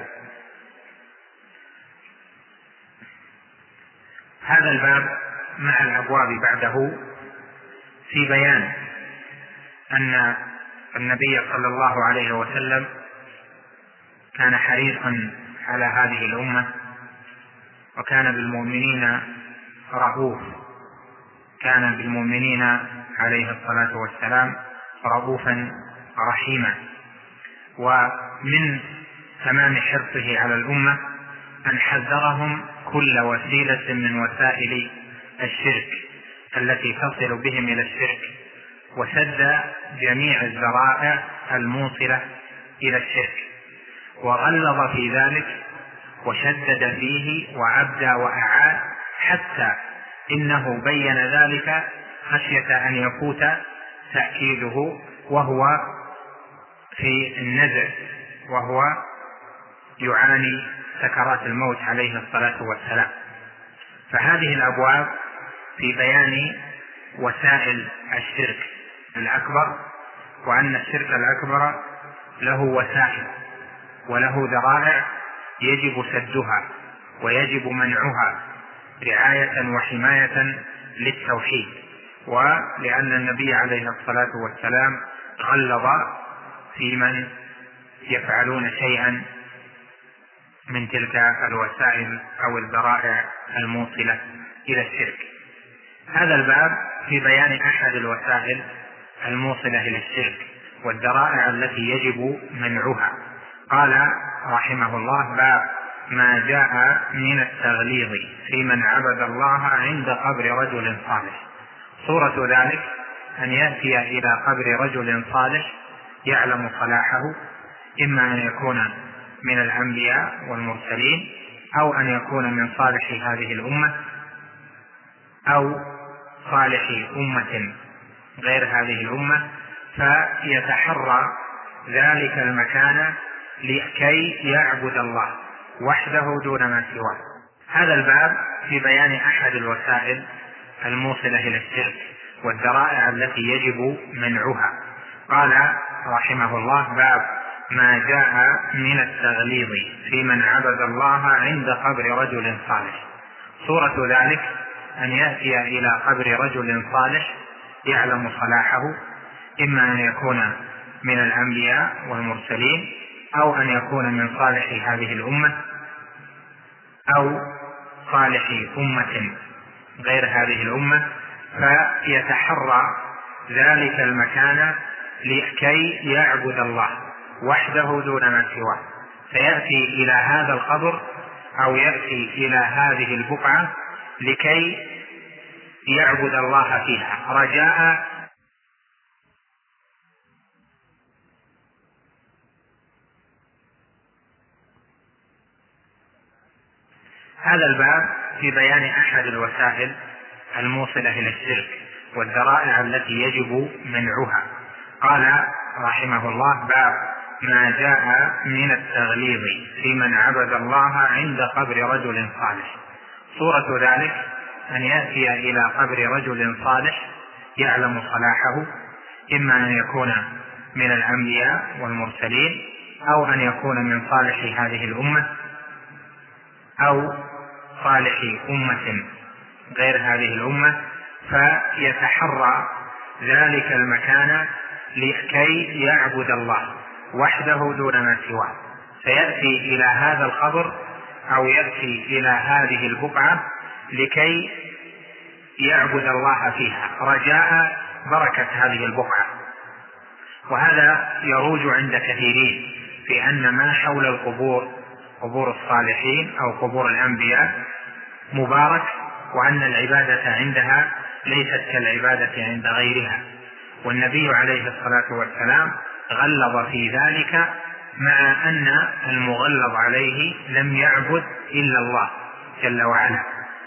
هذا الباب مع الأبواب بعده في بيان أن النبي صلى الله عليه وسلم كان حريصا على هذه الأمة، وكان بالمؤمنين رؤوف، كان بالمؤمنين عليه الصلاة والسلام رؤوفا رحيما. ومن تمام حرصه على الأمة أن حذرهم كل وسيلة من وسائل الشرك التي تصل بهم إلى الشرك، وسد جميع الذرائع الموصلة إلى الشرك، وغلظ في ذلك وشدد فيه وعبد وأعاد، حتى إنه بين ذلك خشية أن يفوت تأكيده وهو في النزع، وهو يعاني سكرات الموت عليه الصلاة والسلام. فهذه الأبواب في بيان وسائل الشرك الأكبر، وأن الشرك الأكبر له وسائل وله ذرائع يجب سدها ويجب منعها رعاية وحماية للتوحيد، ولأن النبي عليه الصلاة والسلام غلظ في من يفعلون شيئا من تلك الوسائل أو الذرائع الموصلة إلى الشرك. هذا الباب في بيان أحد الوسائل الموصلة إلى الشرك والذرائع التي يجب منعها. قال رحمه الله: باب ما جاء من التغليظ في من عبد الله عند قبر رجل صالح. صورة ذلك أن يأتي إلى قبر رجل صالح يعلم صلاحه، إما أن يكون من الأنبياء والمرسلين، أو أن يكون من صالح هذه الأمة، أو صالح أمة غير هذه الأمة، فيتحرى ذلك المكان لكي يعبد الله وحده دون ما سواه. هذا الباب في بيان أحد الوسائل الموصلة إلى الشرك والذرائع التي يجب منعها. قال رحمه الله: باب ما جاء من التغليظ في من عبد الله عند قبر رجل صالح. صورة ذلك أن يأتي إلى قبر رجل صالح يعلم صلاحه، إما أن يكون من الأنبياء والمرسلين، أو أن يكون من صالح هذه الأمة، أو صالح أمة غير هذه الأمة، فيتحرى ذلك المكان لكي يعبد الله وحده دون ما سواه، فيأتي إلى هذا القبر أو يأتي إلى هذه البقعة لكي يعبد الله فيها رجاء. هذا الباب في بيان أحد الوسائل الموصلة إلى الشرك والذرائع التي يجب منعها. قال رحمه الله: باب ما جاء من التغليظ في من عبد الله عند قبر رجل صالح. صورة ذلك أن يأتي إلى قبر رجل صالح يعلم صلاحه، إما أن يكون من الأنبياء والمرسلين، أو أن يكون من صالح هذه الأمة، أو صالح أمة غير هذه الأمة، فيتحرى ذلك المكان لكي يعبد الله وحده دون ما سواه، فيأتي إلى هذا القبر أو يأتي إلى هذه البقعة لكي يعبد الله فيها رجاء بركة هذه البقعة. وهذا يروج عند كثيرين في أن ما حول القبور، قبور الصالحين أو قبور الأنبياء، مبارك، وأن العبادة عندها ليست كالعبادة عند غيرها. والنبي عليه الصلاة والسلام غلظ في ذلك، مع أن المغلظ عليه لم يعبد إلا الله جل وعلا،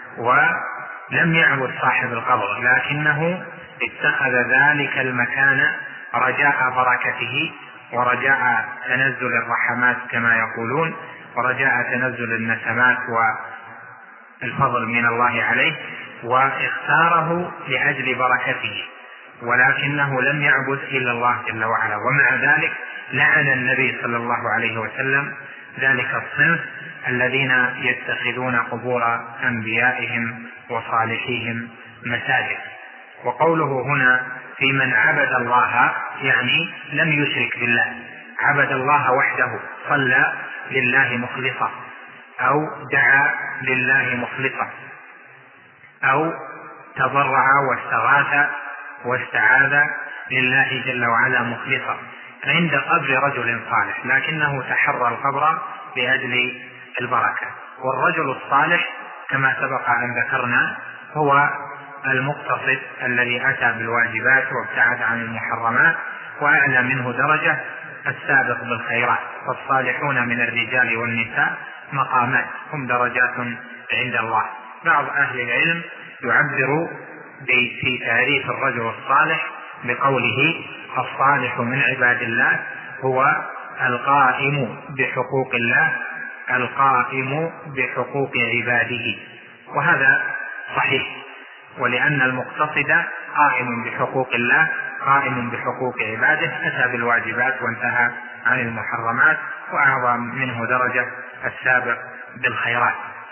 ولم يعبد صاحب القبر، لكنه اتخذ ذلك المكان رجاء بركته ورجاء تنزل الرحمات كما يقولون، ورجاء تنزل النسمات والفضل من الله عليه، واختاره لأجل بركته، ولكنه لم يعبد إلا الله جل وعلا. ومع ذلك لعن النبي صلى الله عليه وسلم ذلك الصنف الذين يتخذون قبور أنبيائهم وصالحيهم مساجد. وقوله هنا في من عبد الله يعني لم يشرك بالله، عبد الله وحده، صلى لله مخلصا، أو دعا لله مخلصا، أو تضرع واستغاث واستعاذ لله جل وعلا مخلصا عند قبر رجل صالح، لكنه تحرى القبر لأجل البركة. والرجل الصالح كما سبق أن ذكرنا هو المقتصد الذي أتى بالواجبات وابتعد عن المحرمات، وأعلى منه درجة السابق بالخيرات. والصالحون من الرجال والنساء مقامات، هم درجات عند الله. بعض أهل العلم يعبر في تعريف الرجل الصالح بقوله: الصالح من عباد الله هو القائم بحقوق الله، القائم بحقوق عباده. وهذا صحيح، ولأن المقتصد قائم بحقوق الله قائم بحقوق عباده، أتى بالواجبات وانتهى عن المحرمات، وأعظم منه درجة السابق بالخيرات.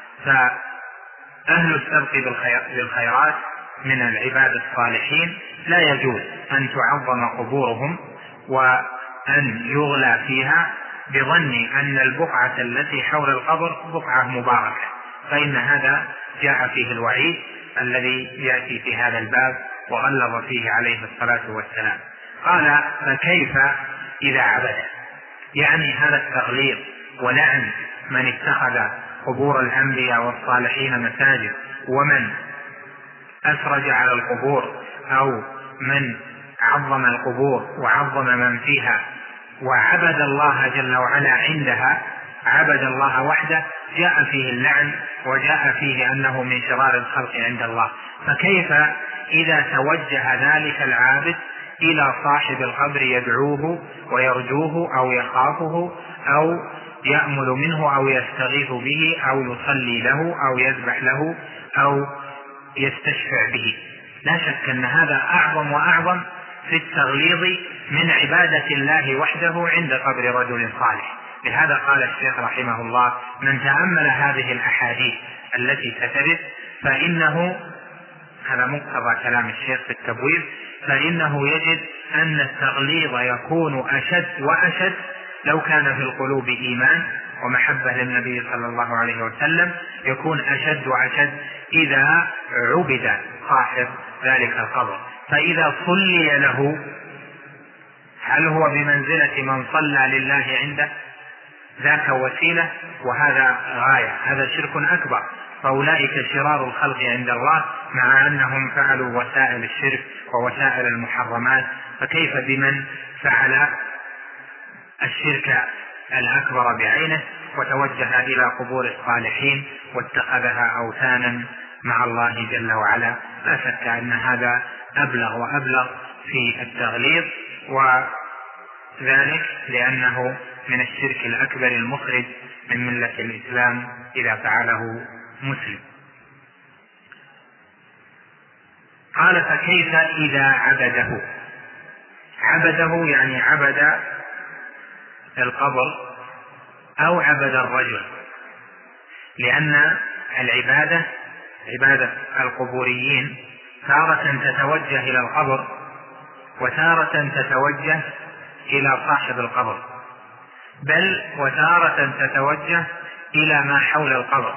فأهل السبق بالخيرات من العباد الصالحين لا يجوز أن تعظم قبورهم وأن يغلى فيها بظن أن البقعة التي حول القبر بقعة مباركة، فإن هذا جاء فيه الوعيد الذي يأتي في هذا الباب وغلظ فيه عليه الصلاة والسلام. قال: فكيف إذا عبد؟ يعني هذا التغليظ ولعن من اتخذ قبور الأنبياء والصالحين مساجد، ومن أسرج على القبور، أو من عظم القبور وعظم من فيها وعبد الله جل وعلا عندها، عبد الله وحده، جاء فيه اللعن وجاء فيه أنه من شرار الخلق عند الله. فكيف إذا توجه ذلك العابد إلى صاحب القبر يدعوه ويرجوه أو يخافه أو يأمل منه أو يستغيث به أو يصلي له أو يذبح له أو يستشفع به؟ لا شك أن هذا أعظم وأعظم في التغليظ من عبادة الله وحده عند قبر رجل صالح. لهذا قال الشيخ رحمه الله: من تأمل هذه الأحاديث التي سترد فإنه، هذا مقتضى كلام الشيخ في التبويب، فإنه يجد أن التغليظ يكون أشد وأشد لو كان في القلوب إيمان ومحبة للنبي صلى الله عليه وسلم، يكون أشد وأشد إذا عبد صاحب ذلك القبر. فإذا صلي له هل هو بمنزلة من صلى لله عنده؟ ذاك وسيلة وهذا غاية، هذا شرك أكبر. فأولئك شرار الخلق عند الله، مع أنهم فعلوا وسائل الشرك ووسائل المحرمات، فكيف بمن فعل الشرك الأكبر بعينه وتوجه إلى قبور الصالحين واتخذها أوثانا مع الله جل وعلا؟ لا شك أن هذا أبلغ وأبلغ في التغليظ، وذلك لأنه من الشرك الأكبر المخرج من ملة الإسلام إذا فعله مسلم. قال: فكيف إذا عبده؟ عبده يعني عبد القبر أو عبد الرجل، لأن العبادة، عبادة القبوريين، تارة تتوجه إلى القبر وتارة تتوجه إلى صاحب القبر، بل وتارة تتوجه إلى ما حول القبر.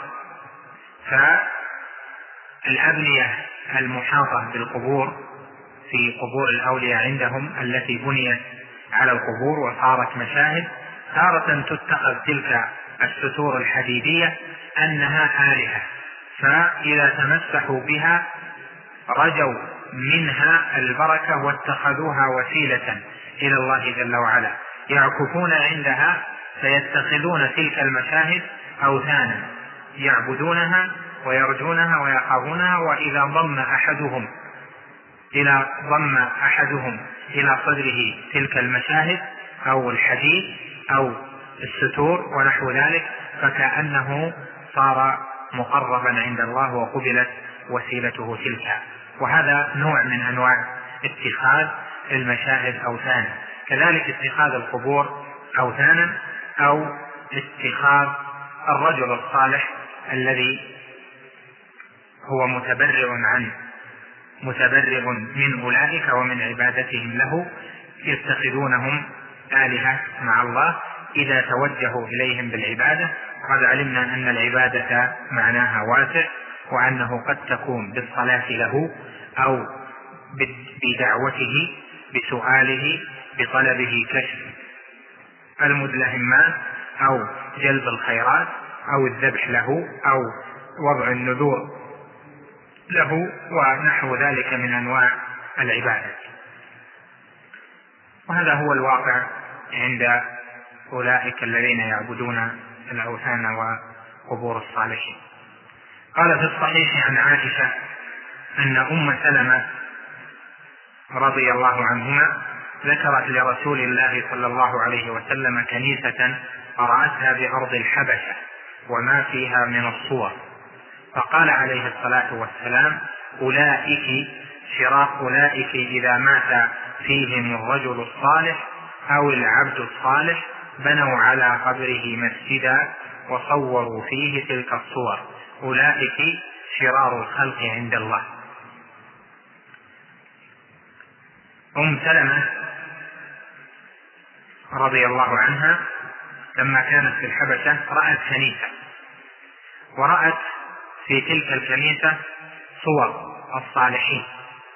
فالأبنية المحاطة بالقبور في قبور الأولياء عندهم التي بنيت على القبور وصارت مشاهد، تارة تتخذ تلك الستور الحديدية أنها آلهة، فإذا تمسحوا بها رجوا منها البركة واتخذوها وسيلة إلى الله جل وعلا، يعكفون عندها فيتخذون تلك المشاهد أوثانا يعبدونها ويرجونها ويخافونها. وإذا ضم أحدهم إلى صدره تلك المشاهد أو الحديد أو الستور ونحو ذلك فكأنه صار مقربا عند الله وقبلت وسيلته تلك. وهذا نوع من أنواع اتخاذ المشاهد أوثانا. كذلك اتخاذ القبور أوثانا، أو اتخاذ الرجل الصالح الذي هو متبرئ من أولئك ومن عبادتهم له، يتخذونهم آلهة مع الله إذا توجهوا إليهم بالعبادة. وقد علمنا أن العبادة معناها واسع، وأنه قد تكون بالصلاة له أو بدعوته بسؤاله بطلبه كشف المدلهمات أو جلب الخيرات أو الذبح له أو وضع النذور له ونحو ذلك من أنواع العبادة. وهذا هو الواقع عند أولئك الذين يعبدون الأوثان وقبور الصالحين. قال في الصحيح عن عائشة أن أم سلمة رضي الله عنهما ذكرت لرسول الله صلى الله عليه وسلم كنيسة رأتها بأرض الحبشة وما فيها من الصور، فقال عليه الصلاة والسلام: أولئك إذا مات فيهم الرجل الصالح أو العبد الصالح بنوا على قبره مسجدا وصوروا فيه تلك الصور، أولئك شرار الخلق عند الله. أم سلمة رضي الله عنها لما كانت في الحبشة رأت كنيسة، ورأت في تلك الكنيسة صور الصالحين،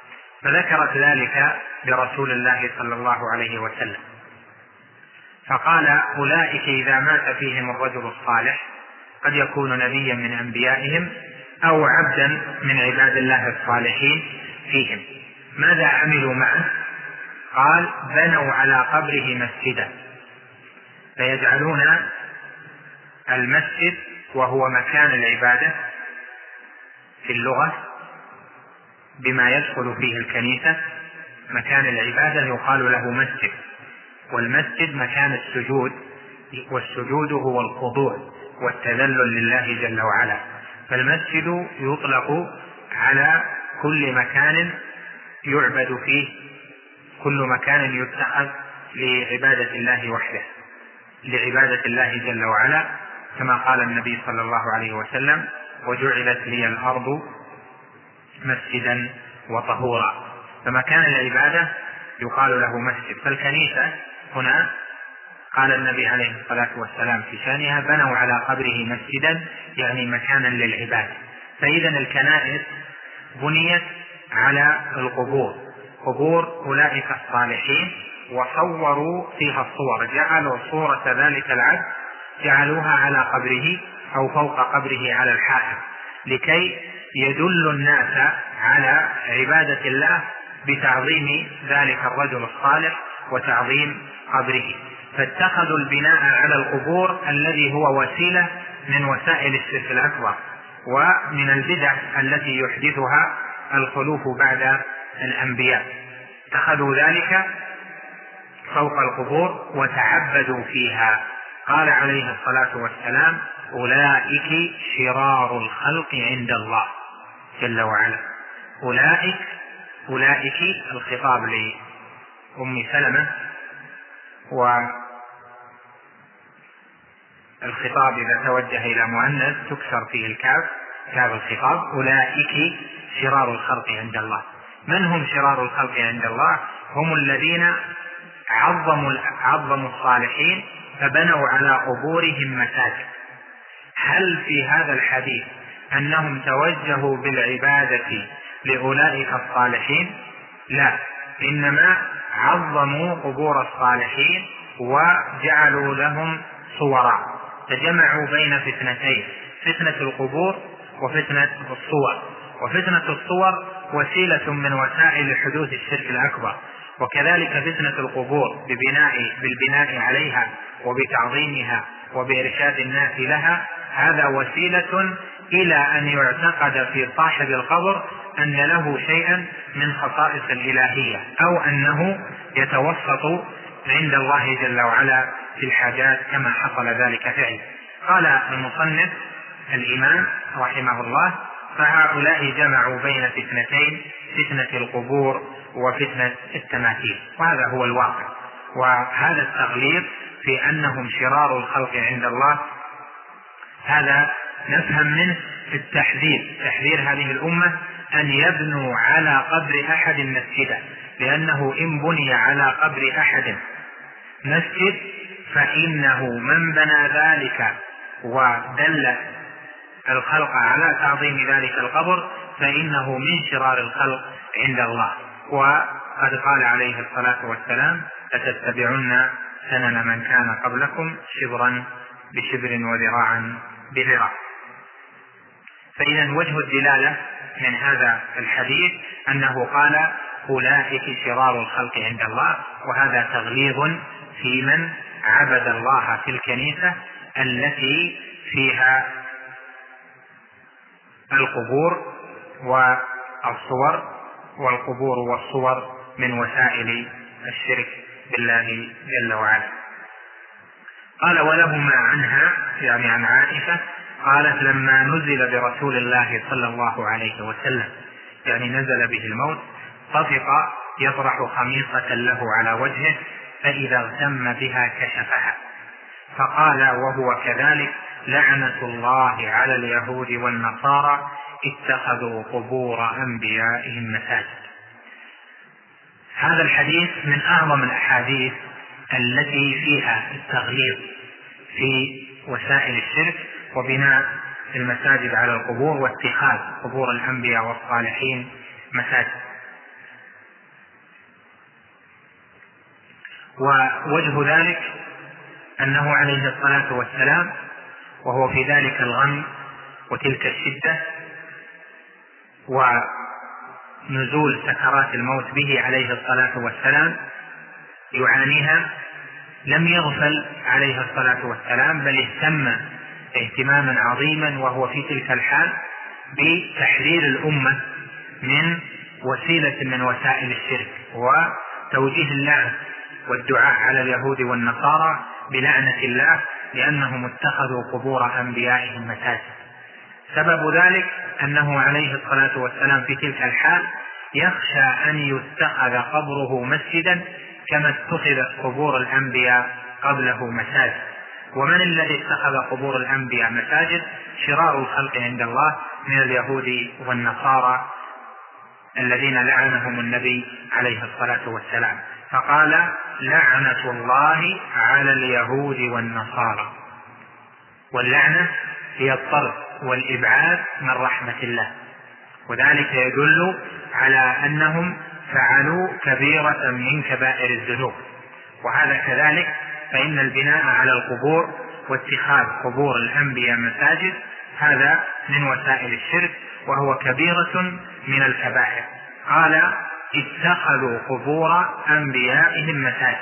فذكرت ذلك لرسول الله صلى الله عليه وسلم، فقال: أولئك إذا مات فيهم الرجل الصالح، قد يكون نبيا من أنبيائهم أو عبدا من عباد الله الصالحين فيهم، ماذا عملوا معه؟ قال: بنوا على قبره مسجدا، فيجعلون المسجد وهو مكان العبادة في اللغة بما يدخل فيه الكنيسة، مكان العبادة يقال له مسجد، والمسجد مكان السجود، والسجود هو الخضوع والتذلل لله جل وعلا، فالمسجد يطلق على كل مكان يعبد فيه، كل مكان يتخذ لعبادة الله وحده، لعبادة الله جل وعلا، كما قال النبي صلى الله عليه وسلم: وجعلت لي الأرض مسجدا وطهورا. فمكان العبادة يقال له مسجد. فالكنيسة هنا قال النبي عليه الصلاة والسلام في شأنها: بنوا على قبره مسجدا، يعني مكانا للعبادة. فإذا الكنائس بنيت على القبور، قبور أولئك الصالحين، وصوروا فيها الصور، جعلوا صورة ذلك العبد جعلوها على قبره أو فوق قبره على الحائط، لكي يدل الناس على عبادة الله بتعظيم ذلك الرجل الصالح وتعظيم قبره. فاتخذوا البناء على القبور الذي هو وسيلة من وسائل الشرك الأكبر ومن البدع التي يحدثها الخلوف بعد الأنبياء، اتخذوا ذلك فوق القبور وتعبدوا فيها. قال عليه الصلاة والسلام: أولئك شرار الخلق عند الله جل وعلا. أولئك الخطاب لأم سلمة، والخطاب إذا توجه إلى مؤنث تكسر فيه الكاف، كاف الخطاب. أولئك شرار الخلق عند الله. من هم شرار الخلق عند الله؟ هم الذين عظموا الصالحين فبنوا على قبورهم مساجد. هل في هذا الحديث أنهم توجهوا بالعبادة لأولئك الصالحين؟ لا، إنما عظموا قبور الصالحين وجعلوا لهم صورا، فجمعوا بين فتنتين: فتنة القبور وفتنة الصور. وفتنة الصور وسيلة من وسائل حدوث الشرك الأكبر، وكذلك فتنة القبور بالبناء عليها وبتعظيمها وبإرشاد الناس لها، هذا وسيلة إلى أن يعتقد في صاحب القبر أن له شيئا من خصائص الإلهية، أو أنه يتوسط عند الله جل وعلا في الحاجات كما حصل ذلك فعلا. قال المصنف الإمام رحمه الله: فهؤلاء جمعوا بين فتنتين: فتنة القبور وفتنة التماثيل. وهذا هو الواقع. وهذا التغليظ في أنهم شرار الخلق عند الله، هذا نفهم منه تحذير هذه الأمة أن يبنوا على قبر أحد مسجدا، لأنه إن بني على قبر أحد مسجد فإنه من بنى ذلك ودل الخلق على تعظيم ذلك القبر فإنه من شرار الخلق عند الله. وقد قال عليه الصلاة والسلام: لتتبعن سنن من كان قبلكم شبرا بشبر وذراعا بذراع. فإذا وجه الدلالة من هذا الحديث أنه قال: أولئك شرار الخلق عند الله، وهذا تغليظ في من عبد الله في الكنيسة التي فيها القبور والصور، والقبور والصور من وسائل الشرك بالله جل وعلا. قال: ولهما عنها، يعني عن عائشة، قالت: لما نزل برسول الله صلى الله عليه وسلم، يعني نزل به الموت، طفق يطرح خميصة له على وجهه، فإذا اغتم بها كشفها، فقال وهو كذلك: لعنة الله على اليهود والنصارى اتخذوا قبور أنبيائهم مساجد. هذا الحديث من أعظم الأحاديث التي فيها التغليظ في وسائل الشرك وبناء المساجد على القبور واتخاذ قبور الأنبياء والصالحين مساجد. ووجه ذلك أنه عليه الصلاة والسلام وهو في ذلك الغم وتلك الشدة ونزول سكرات الموت به عليه الصلاة والسلام يعانيها، لم يغفل عليه الصلاة والسلام، بل اهتم اهتماما عظيما وهو في تلك الحال بتحرير الأمة من وسيلة من وسائل الشرك وتوجيه اللعنة والدعاء على اليهود والنصارى بلعنة الله لأنهم اتخذوا قبور أنبيائهم مساجد. سبب ذلك أنه عليه الصلاة والسلام في تلك الحال يخشى أن يتخذ قبره مسجدا كما اتخذت قبور الأنبياء قبله مساجد. ومن الذي اتخذ قبور الأنبياء مساجد؟ شرار الخلق عند الله من اليهود والنصارى الذين لعنهم النبي عليه الصلاة والسلام، فقال لعنة الله على اليهود والنصارى. واللعنة هي الطرد والإبعاد من رحمة الله، وذلك يدل على أنهم فعلوا كبيرة من كبائر الذنوب. وهذا كذلك، فإن البناء على القبور واتخاذ قبور الأنبياء مساجد هذا من وسائل الشرك وهو كبيرة من الكبائر. قال اتخذوا قبور أنبيائهم مساجد،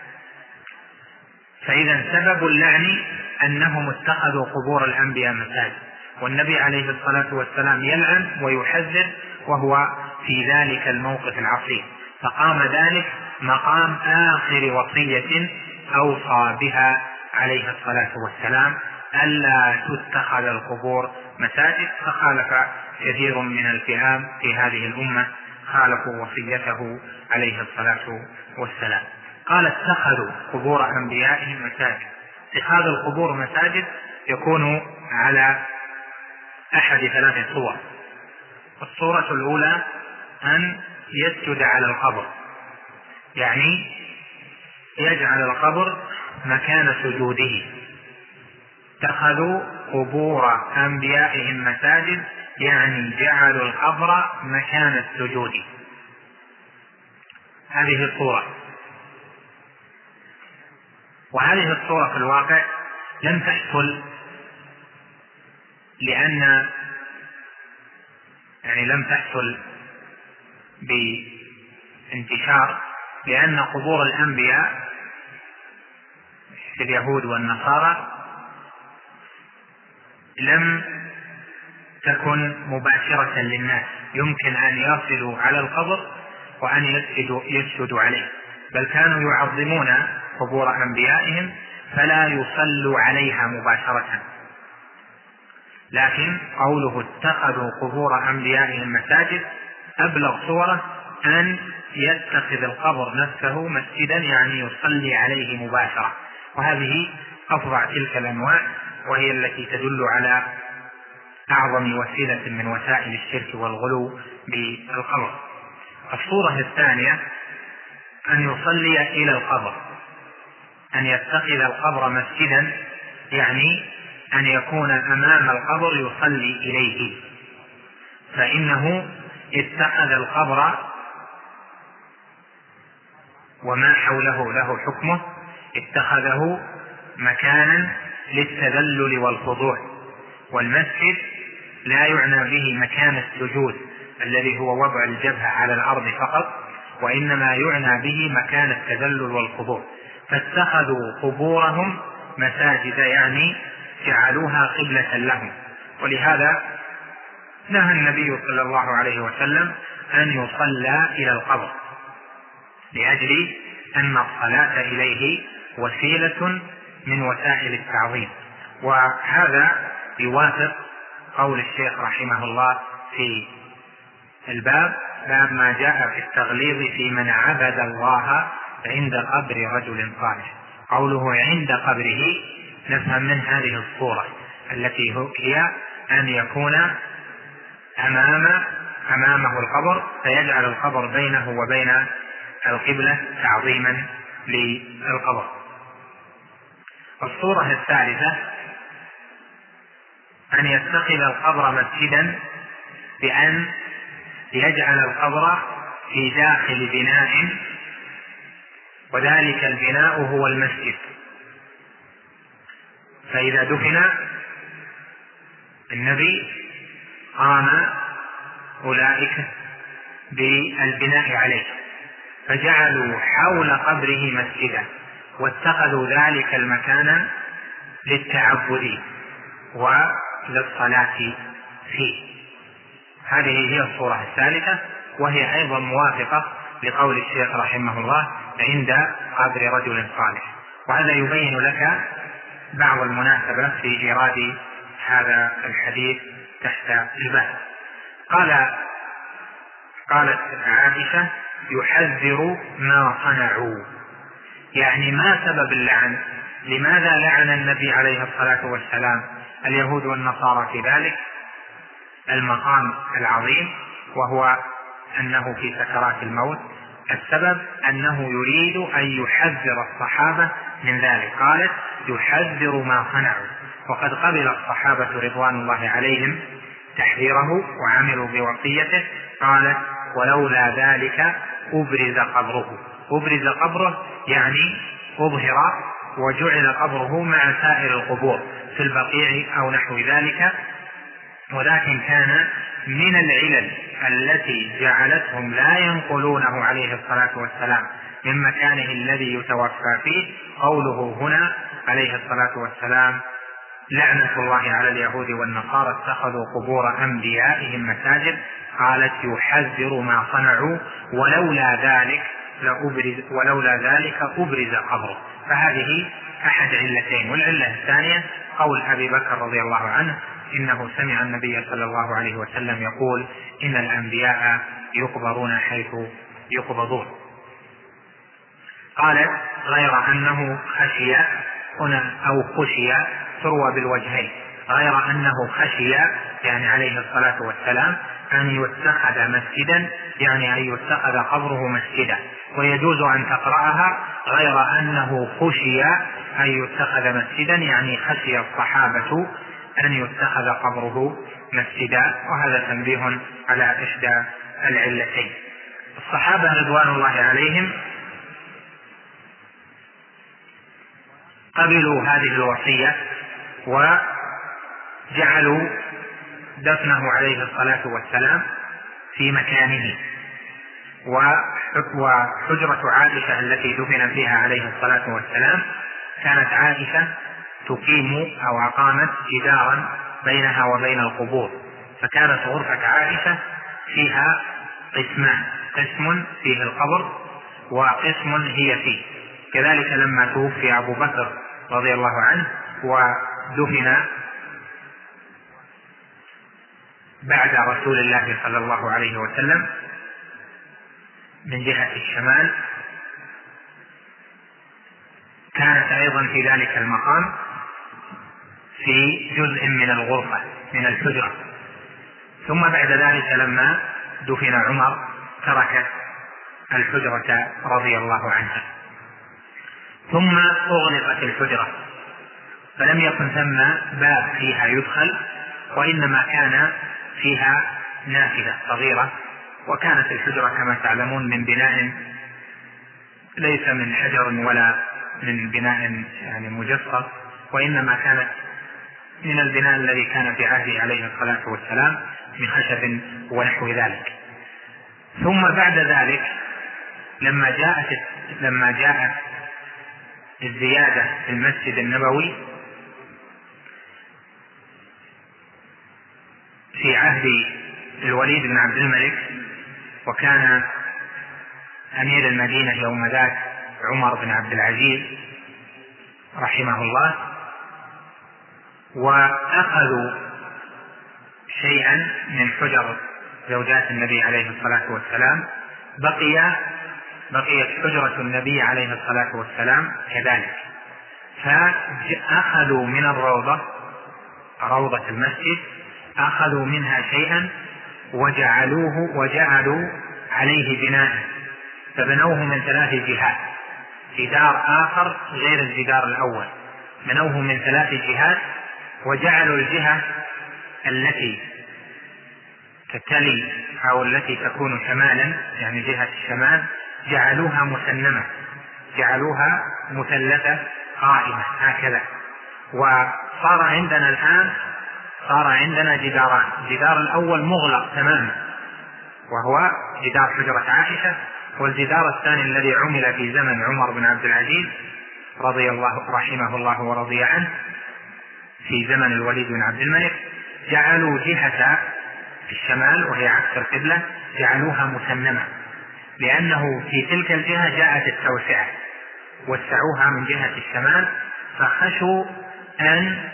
فإذا سبب اللعن أنهم اتخذوا قبور الأنبياء مساجد، والنبي عليه الصلاة والسلام يلعن ويحذر وهو في ذلك الموقف العصيب، فقام ذلك مقام آخر وصية أوصى بها عليه الصلاة والسلام ألا تتخذ القبور مساجد. فخالف كثير من الفئام في هذه الأمة خالفوا وصيته عليه الصلاة والسلام. قال اتخذوا قبور أنبيائهم مساجد. اتخاذ القبور مساجد يكون على أحد 3 صور. الصورة الأولى أن يسجد على القبر، يعني يجعل القبر مكان سجوده. اتخذوا قبور أنبيائهم مساجد يعني جعلوا القبر مكان السجود. هذه الصورة، وهذه الصورة في الواقع لم تحصل لم تحصل بانتشار، لأن قبور الأنبياء في اليهود والنصارى لم تكن مباشرة للناس، يمكن أن يصلوا على القبر وأن يسجدوا عليه، بل كانوا يعظمون قبور أنبيائهم فلا يصلوا عليها مباشرة. لكن قوله اتخذوا قبور أنبيائهم مساجد أبلغ صورة أن يتخذ القبر نفسه مسجدا، يعني يصلي عليه مباشرة، وهذه أفظع تلك الأنواع، وهي التي تدل على أعظم وسيلة من وسائل الشرك والغلو بالقبر. الصورة الثانية أن يصلي إلى القبر، أن يتخذ القبر مسجدا، يعني أن يكون أمام القبر يصلي إليه، فإنه اتخذ القبر وما حوله له حكمه، اتخذه مكانا للتذلل والخضوع. والمسجد لا يعنى به مكان السجود الذي هو وضع الجبهة على الأرض فقط، وإنما يعنى به مكان التذلل والخضوع. فاتخذوا قبورهم مساجد، يعني جعلوها قبلة لهم. ولهذا نهى النبي صلى الله عليه وسلم أن يصلى إلى القبر، لأجل أن الصلاة إليه وسيلة من وسائل التعظيم. وهذا يوافق قول الشيخ رحمه الله في الباب ما جاء في التغليظ في من عبد الله عند قبر رجل صالح. قوله عند قبره نفهم من هذه الصورة التي هي أن يكون أمامه القبر، فيجعل القبر بينه وبين القبلة تعظيما للقبر. الصورة الثالثة أن يتخذ القبر مسجدا بأن يجعل القبر في داخل بناء وذلك البناء هو المسجد. فإذا دفن النبي قام أولئك بالبناء عليه، فجعلوا حول قبره مسجدا، واتخذوا ذلك المكان للتعبد وللصلاة فيه. هذه هي الصورة الثالثة، وهي أيضا موافقة لقول الشيخ رحمه الله عند قبر رجل صالح. وهذا يبين لك بعض المناسبة في إيراد هذا الحديث تحت الباب. قالت عائشة: يحذر ما صنعوا، يعني ما سبب اللعن؟ لماذا لعن النبي عليه الصلاة والسلام اليهود والنصارى في ذلك المقام العظيم، وهو أنه في سكرات الموت؟ السبب أنه يريد أن يحذر الصحابة من ذلك. قالت: يحذر ما صنعوا، وقد قبل الصحابة رضوان الله عليهم تحذيره وعملوا بوصيته. قالت: ولولا ذلك أبرز قبره. أبرز قبره يعني أظهر وجعل قبره مع سائر القبور في البقيع أو نحو ذلك. ولكن كان من العلل التي جعلتهم لا ينقلونه عليه الصلاة والسلام من مكانه الذي يتوفى فيه قوله هنا عليه الصلاة والسلام: لعنة الله على اليهود والنصارى اتخذوا قبور أنبيائهم مساجد. قالت: يحذر ما صنعوا ولولا ذلك أبرز قبره. فهذه أحد علتين. والعلة الثانية قول أبي بكر رضي الله عنه: إنه سمع النبي صلى الله عليه وسلم يقول: إن الأنبياء يقبرون حيث يقبضون. قالت: غير أنه خشي هنا أو خشي تروى بالوجهين، غير أنه خشي يعني عليه الصلاة والسلام أن يتخذ مسجدا، يعني أن يتخذ قبره مسجدا، ويجوز أن تقرأها غير أنه خشي أن يتخذ مسجدا، يعني خشي الصحابة أن يتخذ قبره مسجدا. وهذا تنبيه على إحدى العلتين. الصحابة رضوان الله عليهم قبلوا هذه الوصية وجعلوا دفنه عليه الصلاة والسلام في مكانه. وحجرة عائشة التي دفن فيها عليه الصلاة والسلام كانت عائشة تقيم أو أقامت جدارا بينها وبين القبور، فكانت غرفة عائشة فيها قسمان: قسم فيه القبر وقسم هي فيه. كذلك لما توفي أبو بكر رضي الله عنه ودفن بعد رسول الله صلى الله عليه وسلم من جهة الشمال، كانت أيضا في ذلك المقام في جزء من الغرفة من الحجرة. ثم بعد ذلك لما دفن عمر ترك الحجرة رضي الله عنها، ثم أغلقت الحجرة، فلم يكن ثم باب فيها يدخل، وإنما كان فيها نافذة صغيرة. وكانت الحجرة كما تعلمون من بناء ليس من حجر ولا من بناء يعني مجصف، وإنما كانت من البناء الذي كان في عهده عليه الصلاة والسلام من خشب ونحو ذلك. ثم بعد ذلك لما جاءت الزيادة في المسجد النبوي في عهد الوليد بن عبد الملك، وكان أمير المدينة يوم ذاك عمر بن عبد العزيز رحمه الله، وأخذوا شيئا من حجر زوجات النبي عليه الصلاة والسلام، بقيت حجرة النبي عليه الصلاة والسلام كذلك، فأخذوا من روضة المسجد أخذوا منها شيئا وجعلوا عليه بناء، فبنوه من 3 جهات، جدار آخر غير الجدار الأول، بنوه من 3 جهات، وجعلوا الجهة التي تتلي أو التي تكون شمالا يعني جهة الشمال جعلوها مسنمة، جعلوها مثلثة قائمة هكذا. وصار عندنا الآن جداران، الجدار الأول مغلق تماما وهو جدار حجرة عائشة، والجدار الثاني الذي عمل في زمن عمر بن عبد العزيز رحمه الله ورضي عنه في زمن الوليد بن عبد الملك، جعلوا جهة الشمال وهي عكس القبلة جعلوها مسنمة، لأنه في تلك الجهة جاءت التوسعة وسعوها من جهة الشمال، فخشوا أن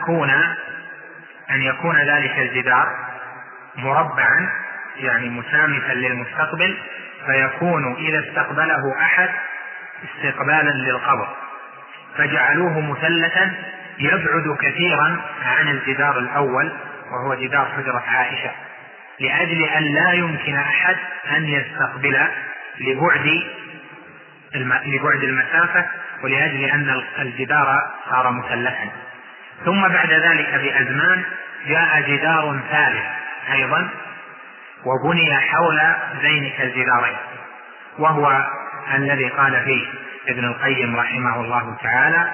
يكون ذلك الجدار مربعا يعني مسامسا للمستقبل، فيكون إذا استقبله أحد استقبالا للقبر، فجعلوه مثلثا يبعد كثيرا عن الجدار الأول وهو جدار حجرة عائشة، لأجل أن لا يمكن أحد أن يستقبل لبعد المسافة، ولأجل أن الجدار صار مثلثا. ثم بعد ذلك بأزمان جاء جدار ثالث أيضا وبني حول ذينك الجدارين، وهو الذي قال فيه ابن القيم رحمه الله تعالى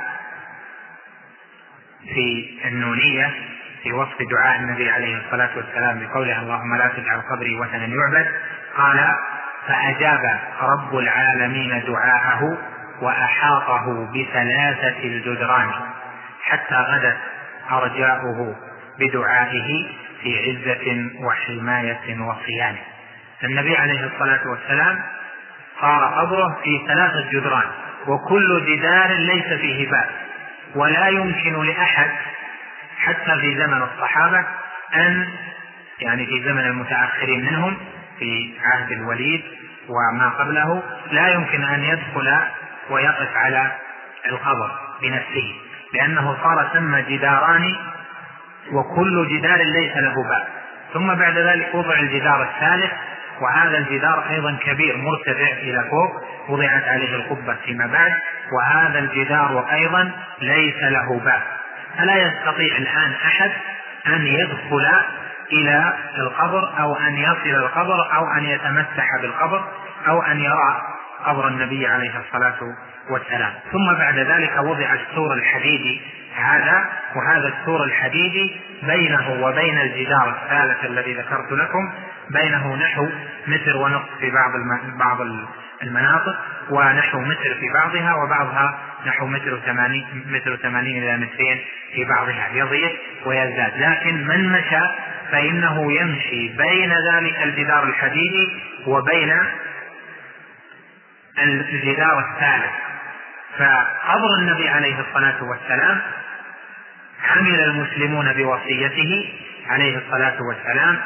في النونية في وصف دعاء النبي عليه الصلاة والسلام بقوله اللهم لا تجعل قبري وثنا يعبد، قال فأجاب رب العالمين دعاءه وأحاطه بثلاثة الجدران حتى غدت أرجاؤه بدعائه في عزة وحماية وصيانة. النبي عليه الصلاة والسلام صار قبره في 3 جدران، وكل جدار ليس فيه باب، ولا يمكن لأحد حتى في زمن الصحابة يعني في زمن المتأخرين منهم في عهد الوليد وما قبله لا يمكن أن يدخل ويقف على القبر بنفسه، لأنه صار ثم جداران وكل جدار ليس له باب. ثم بعد ذلك وضع الجدار الثالث، وهذا الجدار أيضا كبير مرتفع إلى فوق وضعت عليه القبة فيما بعد، وهذا الجدار أيضا ليس له باب، فلا يستطيع الآن أحد أن يدخل إلى القبر أو أن يصل القبر أو أن يتمسح بالقبر أو أن يرى قبر النبي عليه الصلاة والسلام. ثم بعد ذلك وضع السور الحديدي وهذا السور الحديدي بينه وبين الجدار الثالث الذي ذكرت لكم بينه نحو 1.5 متر في بعض المناطق، ونحو 1 متر في بعضها، وبعضها نحو 1.80 إلى 2 متر في بعضها، يضيق ويزداد. لكن من مشى فإنه يمشي بين ذلك الجدار الحديدي وبين الجدار الثالث. فقبر النبي عليه الصلاة والسلام عمل المسلمون بوصيته عليه الصلاة والسلام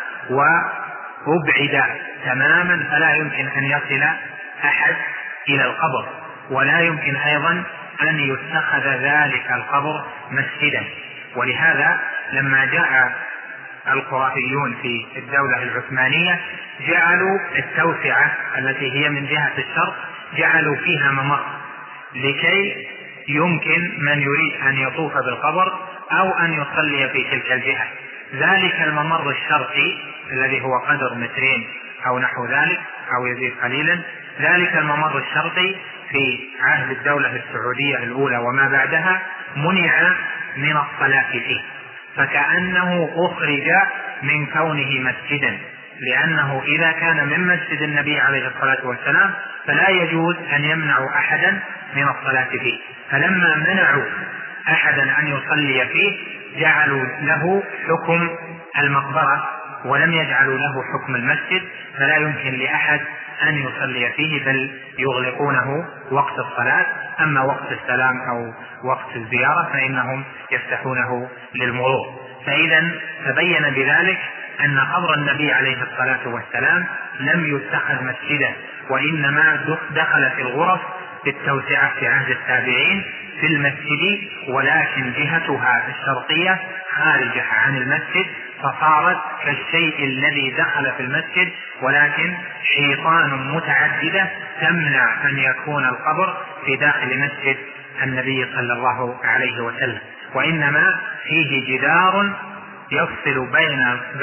وأبعد تماما، فلا يمكن أن يصل أحد إلى القبر، ولا يمكن أيضا أن يتخذ ذلك القبر مسجدا. ولهذا لما جاء الخرافيون في الدولة العثمانية جعلوا التوسعة التي هي من جهة الشرق جعلوا فيها ممر لكي يمكن من يريد أن يطوف بالقبر أو أن يصلي في تلك الجهة. ذلك الممر الشرقي الذي هو قدر 2 متر أو نحو ذلك أو يزيد قليلا، ذلك الممر الشرقي في عهد الدولة السعودية الأولى وما بعدها منع من الصلاة فيه، فكأنه أخرج من كونه مسجدا، لأنه إذا كان من مسجد النبي عليه الصلاة والسلام فلا يجوز أن يمنع أحدا من الصلاة فيه. فلما منعوا أحدا أن يصلي فيه جعلوا له حكم المقبرة ولم يجعلوا له حكم المسجد، فلا يمكن لأحد أن يصلي فيه بل يغلقونه وقت الصلاة. أما وقت السلام أو وقت الزيارة فإنهم يفتحونه للمرور. فإذا تبين بذلك أن قبر النبي عليه الصلاة والسلام لم يتخذ مسجدا، وإنما دخل في الغرف بالتوسعة في عهد التابعين في المسجد، ولكن جهتها الشرقية خارجة عن المسجد، فصارت كالشيء الذي دخل في المسجد، ولكن حيطان متعددة تمنع أن يكون القبر في داخل مسجد النبي صلى الله عليه وسلم، وإنما فيه جدار يفصل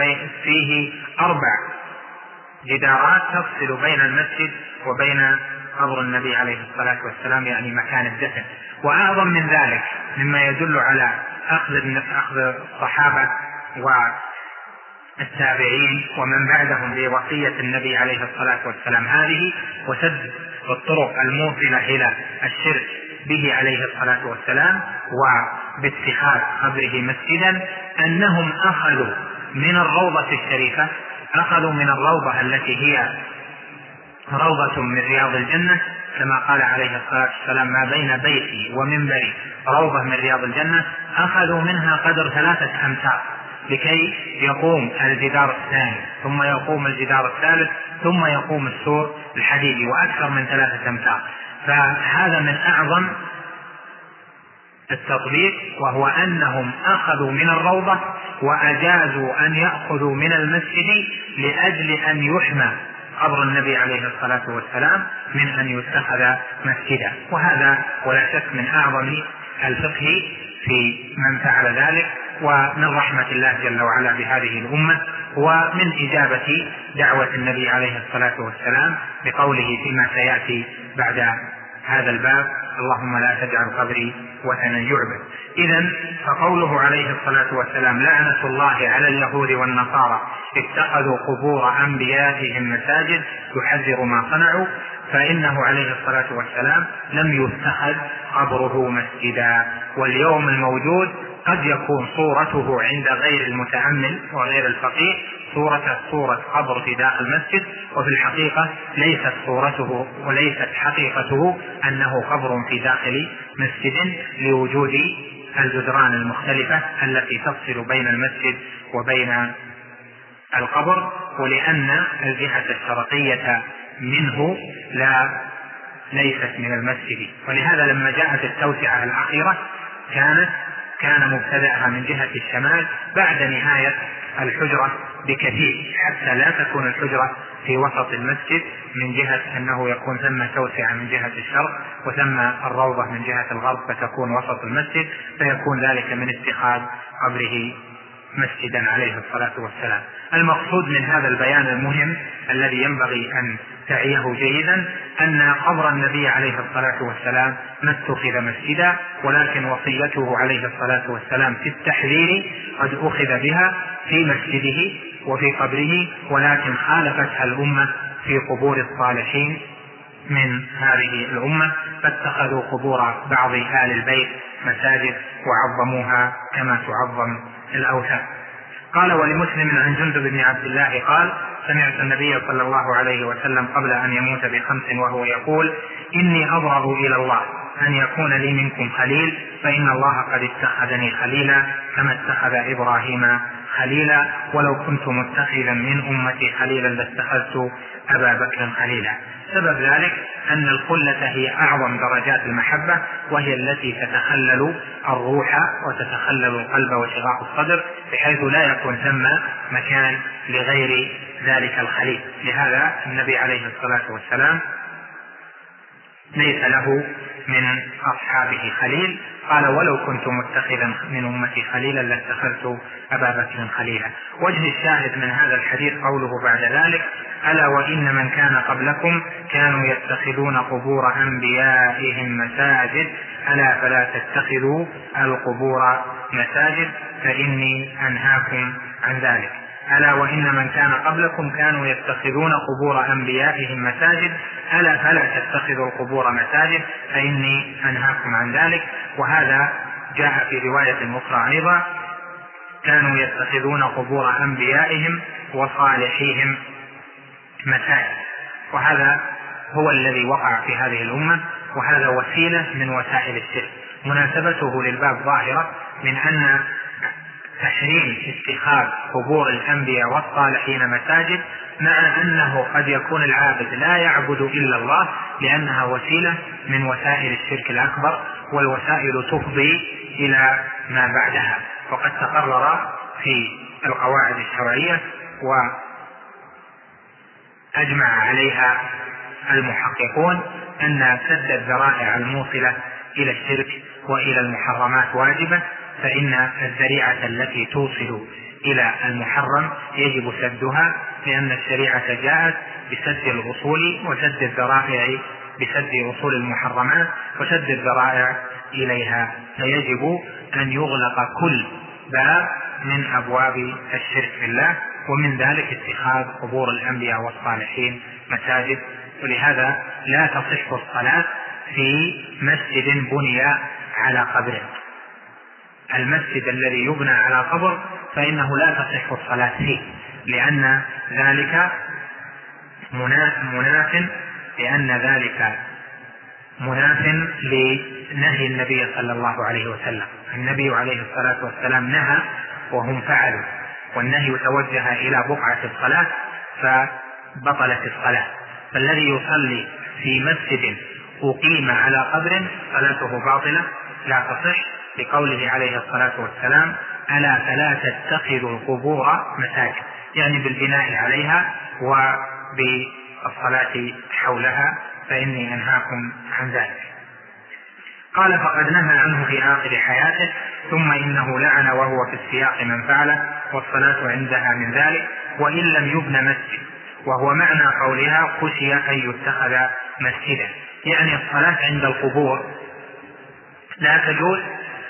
فيه 4 جدارات تفصل بين المسجد وبين قبر النبي عليه الصلاة والسلام، يعني مكان الدفن. وأعظم من ذلك مما يدل على أخذ الصحابة والتابعين ومن بعدهم بوصية النبي عليه الصلاة والسلام هذه وسد الطرق الموصلة إلى الشرك به عليه الصلاة والسلام وباتخاذ قبره مسجدا، أنهم أخذوا من الروضة الشريفة، أخذوا من الروضة التي هي روضة من رياض الجنة، كما قال عليه الصلاة والسلام: ما بين بيتي ومنبري روضة من رياض الجنة، أخذوا منها قدر 3 أمتار لكي يقوم الجدار الثاني، ثم يقوم الجدار الثالث، ثم يقوم السور الحديدي، وأكثر من 3 أمتار. فهذا من أعظم التطبيق، وهو أنهم أخذوا من الروضة وأجازوا أن يأخذوا من المسجد لأجل أن يحمى قبر النبي عليه الصلاة والسلام من أن يتخذ مسجدا. وهذا ولا شك من أعظم الفقه في من فعل ذلك، ومن رحمة الله جل وعلا بهذه الأمة، ومن إجابة دعوة النبي عليه الصلاة والسلام بقوله فيما سيأتي بعد هذا الباب: اللهم لا تجعل قبري وثنا يعبد. إذن فقوله عليه الصلاة والسلام: لعنة الله على اليهود والنصارى اتخذوا قبور أنبيائهم مساجد، يحذر ما صنعوا، فإنه عليه الصلاة والسلام لم يتخذ قبره مسجدا. واليوم الموجود قد يكون صورته عند غير المتأمل وغير الفقيه صورة قبر في داخل المسجد، وفي الحقيقة ليست صورته وليست حقيقته أنه قبر في داخل مسجد، لوجود الجدران المختلفة التي تفصل بين المسجد وبين القبر، ولأن الجهة الشرقية منه ليست من المسجد. ولهذا لما جاءت التوسعة الأخيرة كان مبتدأها من جهة الشمال بعد نهاية الحجرة بكثير، حتى لا تكون الحجرة في وسط المسجد من جهة أنه يكون ثم توسعة من جهة الشرق وثم الروضة من جهة الغرب، فتكون وسط المسجد، فيكون ذلك من اتخاذ قبره مسجدا عليه الصلاة والسلام. المقصود من هذا البيان المهم الذي ينبغي أن تعيه جيدا أن قبر النبي عليه الصلاة والسلام ما اتخذ مسجدا، ولكن وصيته عليه الصلاة والسلام في التحذير قد أخذ بها في مسجده وفي قبره، ولكن خالفتها الأمة في قبور الصالحين من هذه الأمة، فاتخذوا قبور بعض آل البيت مساجد وعظموها كما تعظم الأوثان. قال: ولمسلم عن جندب بن عبد الله قال: سمعت النبي صلى الله عليه وسلم قبل أن يموت ب5 وهو يقول: إني أبرأ إلى الله أن يكون لي منكم خليل، فإن الله قد اتخذني خليلا كما اتخذ إبراهيم خليلا، ولو كنت متخذا من أمتي خليلا لاتخذت أبا بكر خليلا. سبب ذلك أن الخلة هي أعظم درجات المحبة، وهي التي تتخلل الروح وتتخلل القلب وشغاف الصدر، بحيث لا يكون ثم مكان لغير ذلك الخليل. لهذا النبي عليه الصلاة والسلام ليس له من أصحابه خليل. قال: ولو كنت متخذا من أمتي خليلا لاتخذت أبا بكر خليلا. وجه الشاهد من هذا الحديث قوله بعد ذلك: ألا وإن من كان قبلكم كانوا يتخذون قبور أنبيائهم مساجد، ألا فلا تتخذوا القبور مساجد فإني أنهاكم عن ذلك. ألا وإن من كان قبلكم كانوا يتخذون قبور أنبيائهم مساجد، ألا فلا تتخذوا القبور مساجد فإني أنهاكم عن ذلك. وهذا جاء في رواية أخرى أيضا: كانوا يتخذون قبور أنبيائهم وصالحيهم مساجد. وهذا هو الذي وقع في هذه الأمة، وهذا وسيلة من وسائل الشرك. مناسبته للباب ظاهرة من أن تحريم اتخاذ قبور الأنبياء والصالحين مساجد، مع أنه قد يكون العابد لا يعبد إلا الله، لأنها وسيلة من وسائل الشرك الأكبر، والوسائل تفضي إلى ما بعدها. وقد تقرر في القواعد الشرعية وأجمع عليها المحققون أن سد الذرائع الموصلة إلى الشرك وإلى المحرمات واجبة، فإن الذريعة التي توصل إلى المحرم يجب سدها، لأن الشريعة جاءت بسد الأصول وسد الذرائع بسد أصول المحرمات وسد الذرائع إليها، فيجب أن يغلق كل باب من أبواب الشرك بالله، ومن ذلك اتخاذ قبور الأنبياء والصالحين مساجد. ولهذا لا تصح الصلاة في مسجد بني على قبر. المسجد الذي يبنى على قبر فإنه لا تصح الصلاة فيه، لأن ذلك مناف لنهي النبي صلى الله عليه وسلم. النبي عليه الصلاة والسلام نهى وهم فعلوا، والنهي توجه إلى بقعة الصلاة فبطلت الصلاة. فالذي يصلي في مسجد أقيم على قبر صلاته باطلة لا تصح، لقوله عليه الصلاة والسلام: ألا فلا تتخذوا القبور مساجد، يعني بالبناء عليها وبالصلاة حولها، فإني أنهاكم عن ذلك. قال: فقد نهى عنه في آخر حياته، ثم إنه لعن وهو في السياق من فعله، والصلاة عندها من ذلك، وإن لم يبن مسجد. وهو معنى قولها: خشي أن يتخذ مسجدا، يعني الصلاة عند القبور لا تجوز،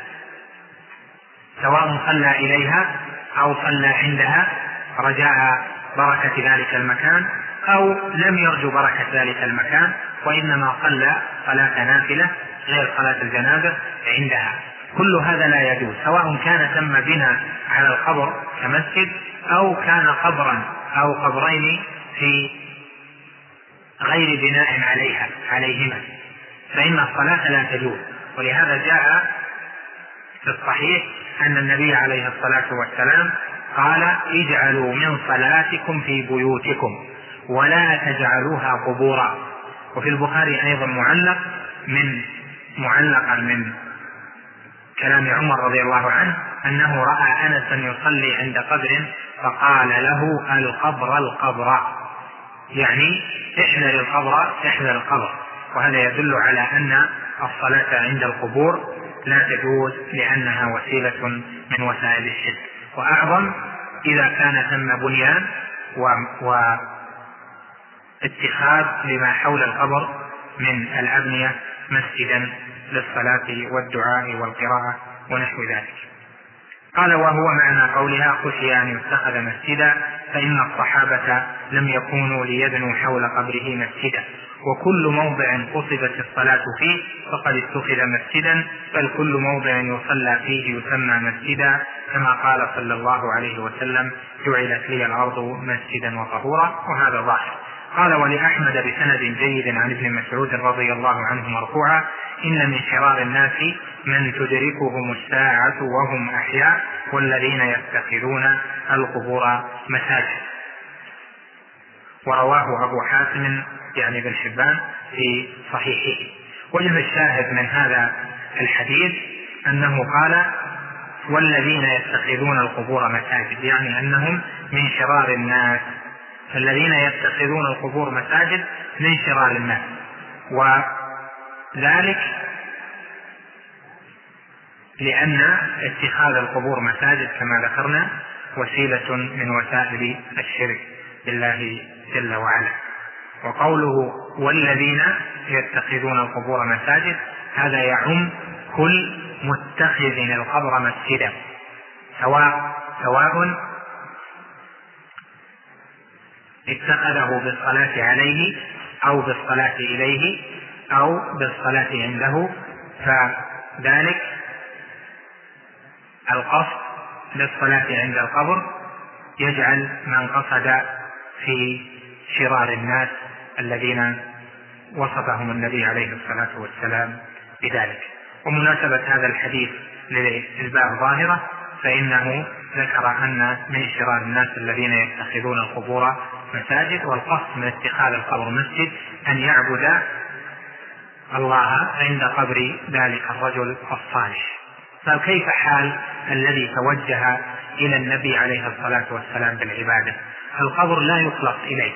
سواء صلى إليها أو صلى عندها رجاء بركة ذلك المكان، أو لم يرجو بركة ذلك المكان وإنما صلى صلاة نافلة غير صلاة الجنازة عندها. كل هذا لا يجوز، سواء كان تم بناء على القبر كمسجد أو كان قبرا أو قبرين في غير بناء عليهما، فإن الصلاة لا تجوز. ولهذا جاء في الصحيح أن النبي عليه الصلاة والسلام قال: اجعلوا من صلاتكم في بيوتكم ولا تجعلوها قبورا. وفي البخاري أيضا معلقا من كلام عمر رضي الله عنه أنه رأى أنسا يصلي عند قبر فقال له: القبر، يعني احذر القبر. وهذا يدل على أن الصلاة عند القبور لا تجوز، لأنها وسيلة من وسائل الشرك، وأعظم إذا كان ثم بنيان واتخاذ لما حول القبر من الأبنية مسجدا للصلاة والدعاء والقراءة ونحو ذلك. قال: وهو معنى قولها: خشي أن يتخذ مسجدا، فإن الصحابة لم يكونوا ليبنوا حول قبره مسجدا، وكل موضع قصدت الصلاة فيه فقد اتخذ مسجدا، بل كل موضع يصلى فيه يسمى مسجدا، كما قال صلى الله عليه وسلم: جعلت لي الأرض مسجدا وطهورا. وهذا ظاهر. قال: ولأحمد بسند جيد عن ابن مسعود رضي الله عنه مرفوعا: إن من شرار الناس من تدركهم الساعة وهم أحياء، والذين يتخذون القبور مساجد. ورواه أبو حاتم يعني بن حبان في صحيحه. وجه الشاهد من هذا الحديث أنه قال: والذين يتخذون القبور مساجد، يعني أنهم من شرار الناس. الذين يتخذون القبور مساجد من شرار الناس، وذلك لأن اتخاذ القبور مساجد كما ذكرنا وسيلة من وسائل الشرك بالله جل وعلا. وقوله: والذين يتخذون القبور مساجد، هذا يعم كل متخذ القبر مسجدا، سواء اتخذه بالصلاة عليه أو بالصلاة إليه أو بالصلاة عنده، فذلك القصد للصلاة عند القبر يجعل من قصد في شرار الناس الذين وصفهم النبي عليه الصلاة والسلام بذلك. ومناسبة هذا الحديث للباب ظاهرة، فإنه ذكر أن من شرار الناس الذين يتخذون القبور مساجد، والقصد من اتخاذ القبر مسجد أن يعبد الله عند قبر ذلك الرجل الصالح. فكيف حال الذي توجه إلى النبي عليه الصلاة والسلام بالعبادة؟ القبر لا يخلص إليه،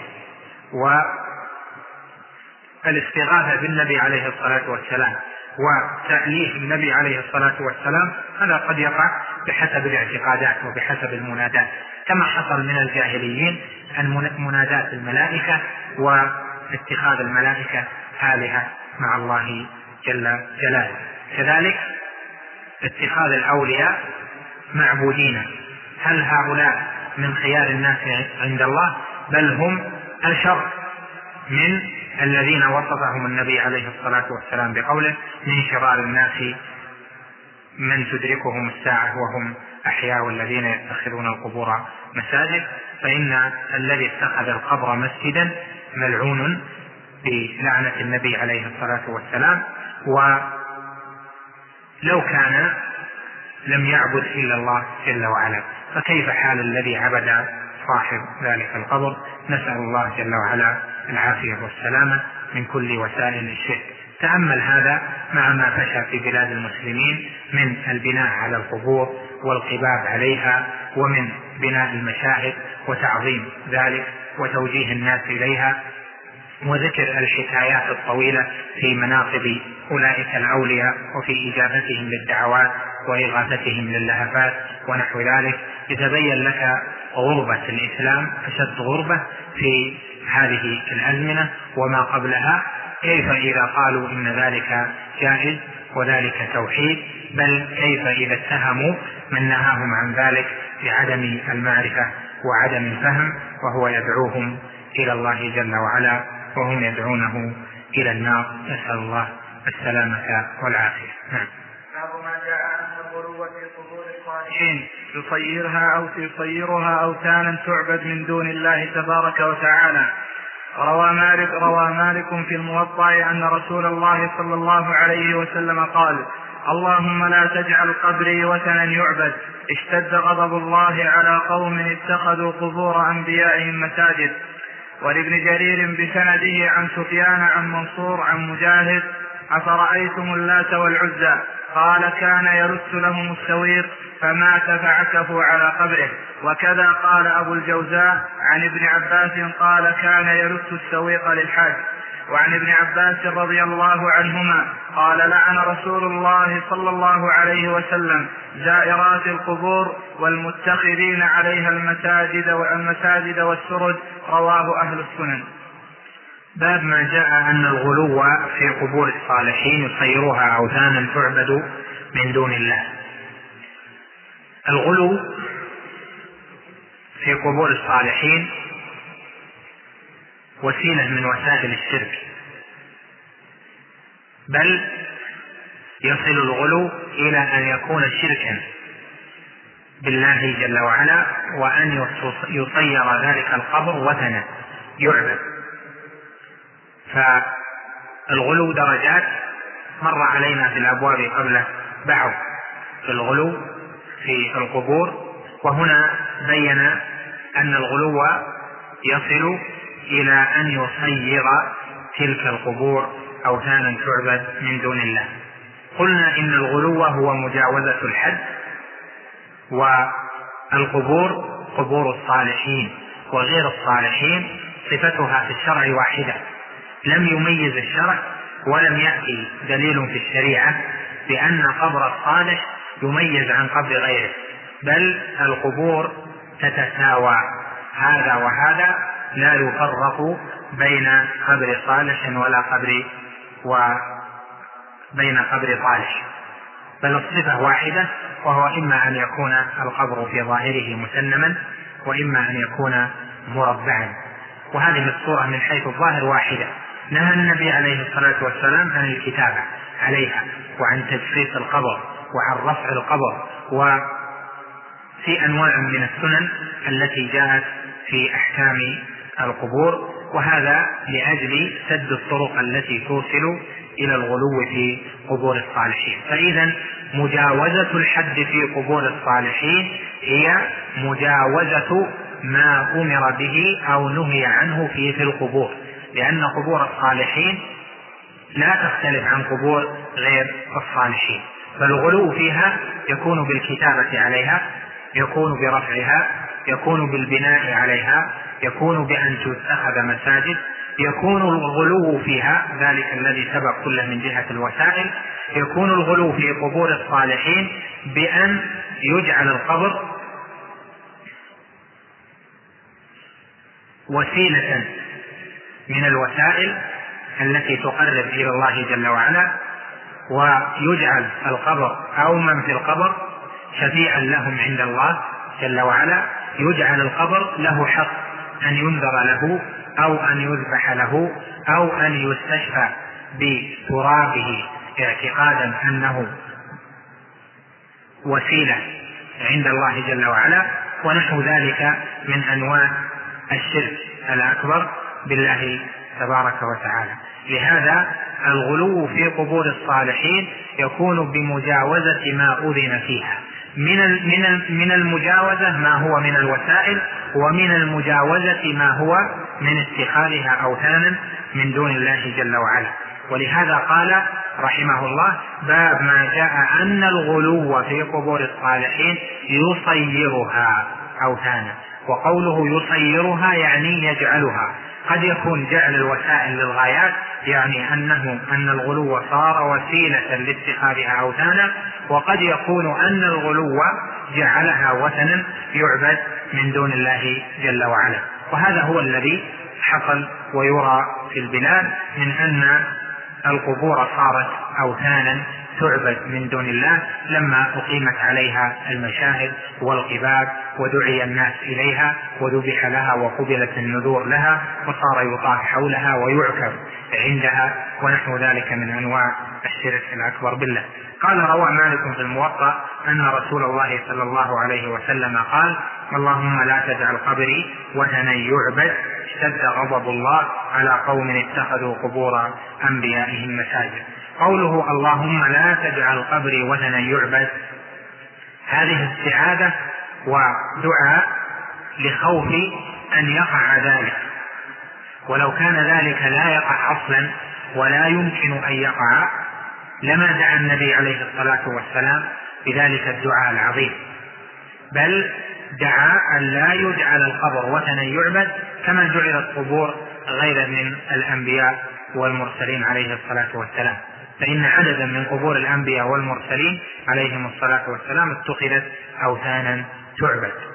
والاستغاثة بالنبي عليه الصلاة والسلام وتأليف النبي عليه الصلاة والسلام هذا قد يقع بحسب الاعتقادات وبحسب المنادات، كما حصل من الجاهليين أن منادات الملائكة واتخاذ الملائكة آلهة مع الله جل جلاله. كذلك اتخاذ الأولياء معبودين، هل هؤلاء من خيار الناس عند الله؟ بل هم أشر من الذين وصفهم النبي عليه الصلاة والسلام بقوله من شرار الناس من تدركهم الساعة وهم أحياء الذين يتخذون القبور مساجد. فإن الذي اتخذ القبر مسجدا ملعون بلعنة النبي عليه الصلاة والسلام. ولو كان لم يعبد إلا الله جل وعلا، فكيف حال الذي عبد صاحب ذلك القبر؟ نسأل الله جل وعلا العافية والسلامة من كل وسائل الشرك. تأمل هذا مع ما فشى في بلاد المسلمين من البناء على القبور والقباب عليها، ومن بناء المشاهد وتعظيم ذلك وتوجيه الناس إليها، وذكر الحكايات الطويلة في مناقب أولئك الأولياء وفي إجابتهم للدعوات وإغاثتهم للهفات ونحو ذلك، يتبين لك غربة الإسلام أشد غربة في هذه الأزمنة وما قبلها. كيف إذا قالوا إن ذلك جائز وذلك توحيد، بل كيف إذا اتهموا من نهاهم عن ذلك بعدم المعرفة وعدم الفهم، وهو يدعوهم إلى الله جل وعلا وهم يدعونه إلى النار. نسأل الله السلامة والعافية. نعم. باب ما جاء أن الغلو في قبور الصالحين يصيرها أوثانا تعبد من دون الله تبارك وتعالى. روى مالك في الموطأ أن رسول الله صلى الله عليه وسلم قال: اللهم لا تجعل قبري وثنا يعبد. اشتد غضب الله على قوم اتخذوا قبور أنبيائهم مساجد. ولابن جرير بسنده عن سفيان عن منصور عن مجاهد: أفرأيتم اللات والعزى؟ قال: كان يرث لهم السويق فمات فعكفوا على قبره. وكذا قال أبو الجوزاء عن ابن عباس قال: كان يرث السويق للحاج. وعن ابن عباس رضي الله عنهما قال: لعن رسول الله صلى الله عليه وسلم زائرات القبور والمتخذين عليها المساجد والسرج. رواه أهل السنن. باب ما جاء أن الغلو في قبور الصالحين يصيرها أوثانا تعبد من دون الله. الغلو في قبور الصالحين وسيلة من وسائل الشرك، بل يصل الغلو إلى أن يكون شركا بالله جل وعلا، وأن يصير ذلك القبر وثنا يعبد. فالغلو درجات مر علينا في الأبواب قبل بعض في الغلو في القبور، وهنا بين أن الغلو يصل إلى أن يصير تلك القبور أوثانا تعبد من دون الله. قلنا إن الغلو هو مجاوزة الحد، والقبور قبور الصالحين وغير الصالحين صفتها في الشرع واحدة، لم يميز الشرع ولم يأتي دليل في الشريعة بأن قبر الصالح يميز عن قبر غيره، بل القبور تتساوى، هذا وهذا لا يفرق بين قبر صالح وبين قبر صالح، بل الصفة واحدة، وهو إما أن يكون القبر في ظاهره مسنما وإما أن يكون مربعا. وهذه الصورة من حيث الظاهر واحدة. نهى النبي عليه الصلاة والسلام عن الكتابة عليها وعن تجفيف القبر وعن رفع القبر، وفي أنواع من السنن التي جاءت في أحكام القبور، وهذا لأجل سد الطرق التي توصل إلى الغلو في قبور الصالحين. فإذا مجاوزة الحد في قبور الصالحين هي مجاوزة ما أمر به أو نهي عنه في القبور، لأن قبور الصالحين لا تختلف عن قبور غير الصالحين، فالغلو فيها يكون بالكتابة عليها، يكون برفعها، يكون بالبناء عليها، يكون بأن تتخذ مساجد، يكون الغلو فيها ذلك الذي سبق كله من جهة الوسائل، يكون الغلو في قبور الصالحين بأن يجعل القبر وسيلة من الوسائل التي تقرب إلى الله جل وعلا، ويجعل القبر أو من في القبر شفيعا لهم عند الله جل وعلا، يجعل القبر له حق أن ينذر له أو أن يذبح له أو أن يستشفى بترابه اعتقادا أنه وسيلة عند الله جل وعلا، ونحو ذلك من أنواع الشرك الأكبر بالله تبارك وتعالى. لهذا الغلو في قبور الصالحين يكون بمجاوزة ما أذن فيها، من المجاوزة ما هو من الوسائل، ومن المجاوزة ما هو من اتخاذها أوثانا من دون الله جل وعلا. ولهذا قال رحمه الله: باب ما جاء أن الغلو في قبور الصالحين يصيرها أوثانا. وقوله يصيرها يعني يجعلها، قد يكون جعل الوسائل للغايات، يعني أن الغلو صار وسيلة لاتخاذها أوثانا، وقد يكون أن الغلو جعلها وثنا يعبد من دون الله جل وعلا. وهذا هو الذي حصل ويرى في البلاد، من أن القبور صارت أوثانا تعبد من دون الله لما أقيمت عليها المشاهد والقباب ودعي الناس إليها وذبح لها وقبلت النذور لها وصار يطاف حولها ويعكف عندها ونحو ذلك من أنواع الشرك الأكبر بالله. قال: روى مالك في الموطأ أن رسول الله صلى الله عليه وسلم قال: اللهم لا تجعل قبري وثنا يعبد، اشتد غضب الله على قوم اتخذوا قبور أنبيائهم مساجد. قوله اللهم لا تجعل قبري وثنا يعبد، هذه استعاذة ودعاء لخوف أن يقع ذلك، ولو كان ذلك لا يقع أصلا ولا يمكن أن يقع لما دعا النبي عليه الصلاة والسلام بذلك الدعاء العظيم، بل دعا أن لا يجعل القبر وثنا يعبد كما جعلت قبور غير من الأنبياء والمرسلين عليه الصلاة والسلام، فإن عددا من قبور الأنبياء والمرسلين عليهم الصلاة والسلام اتخذت أوثانا تعبد.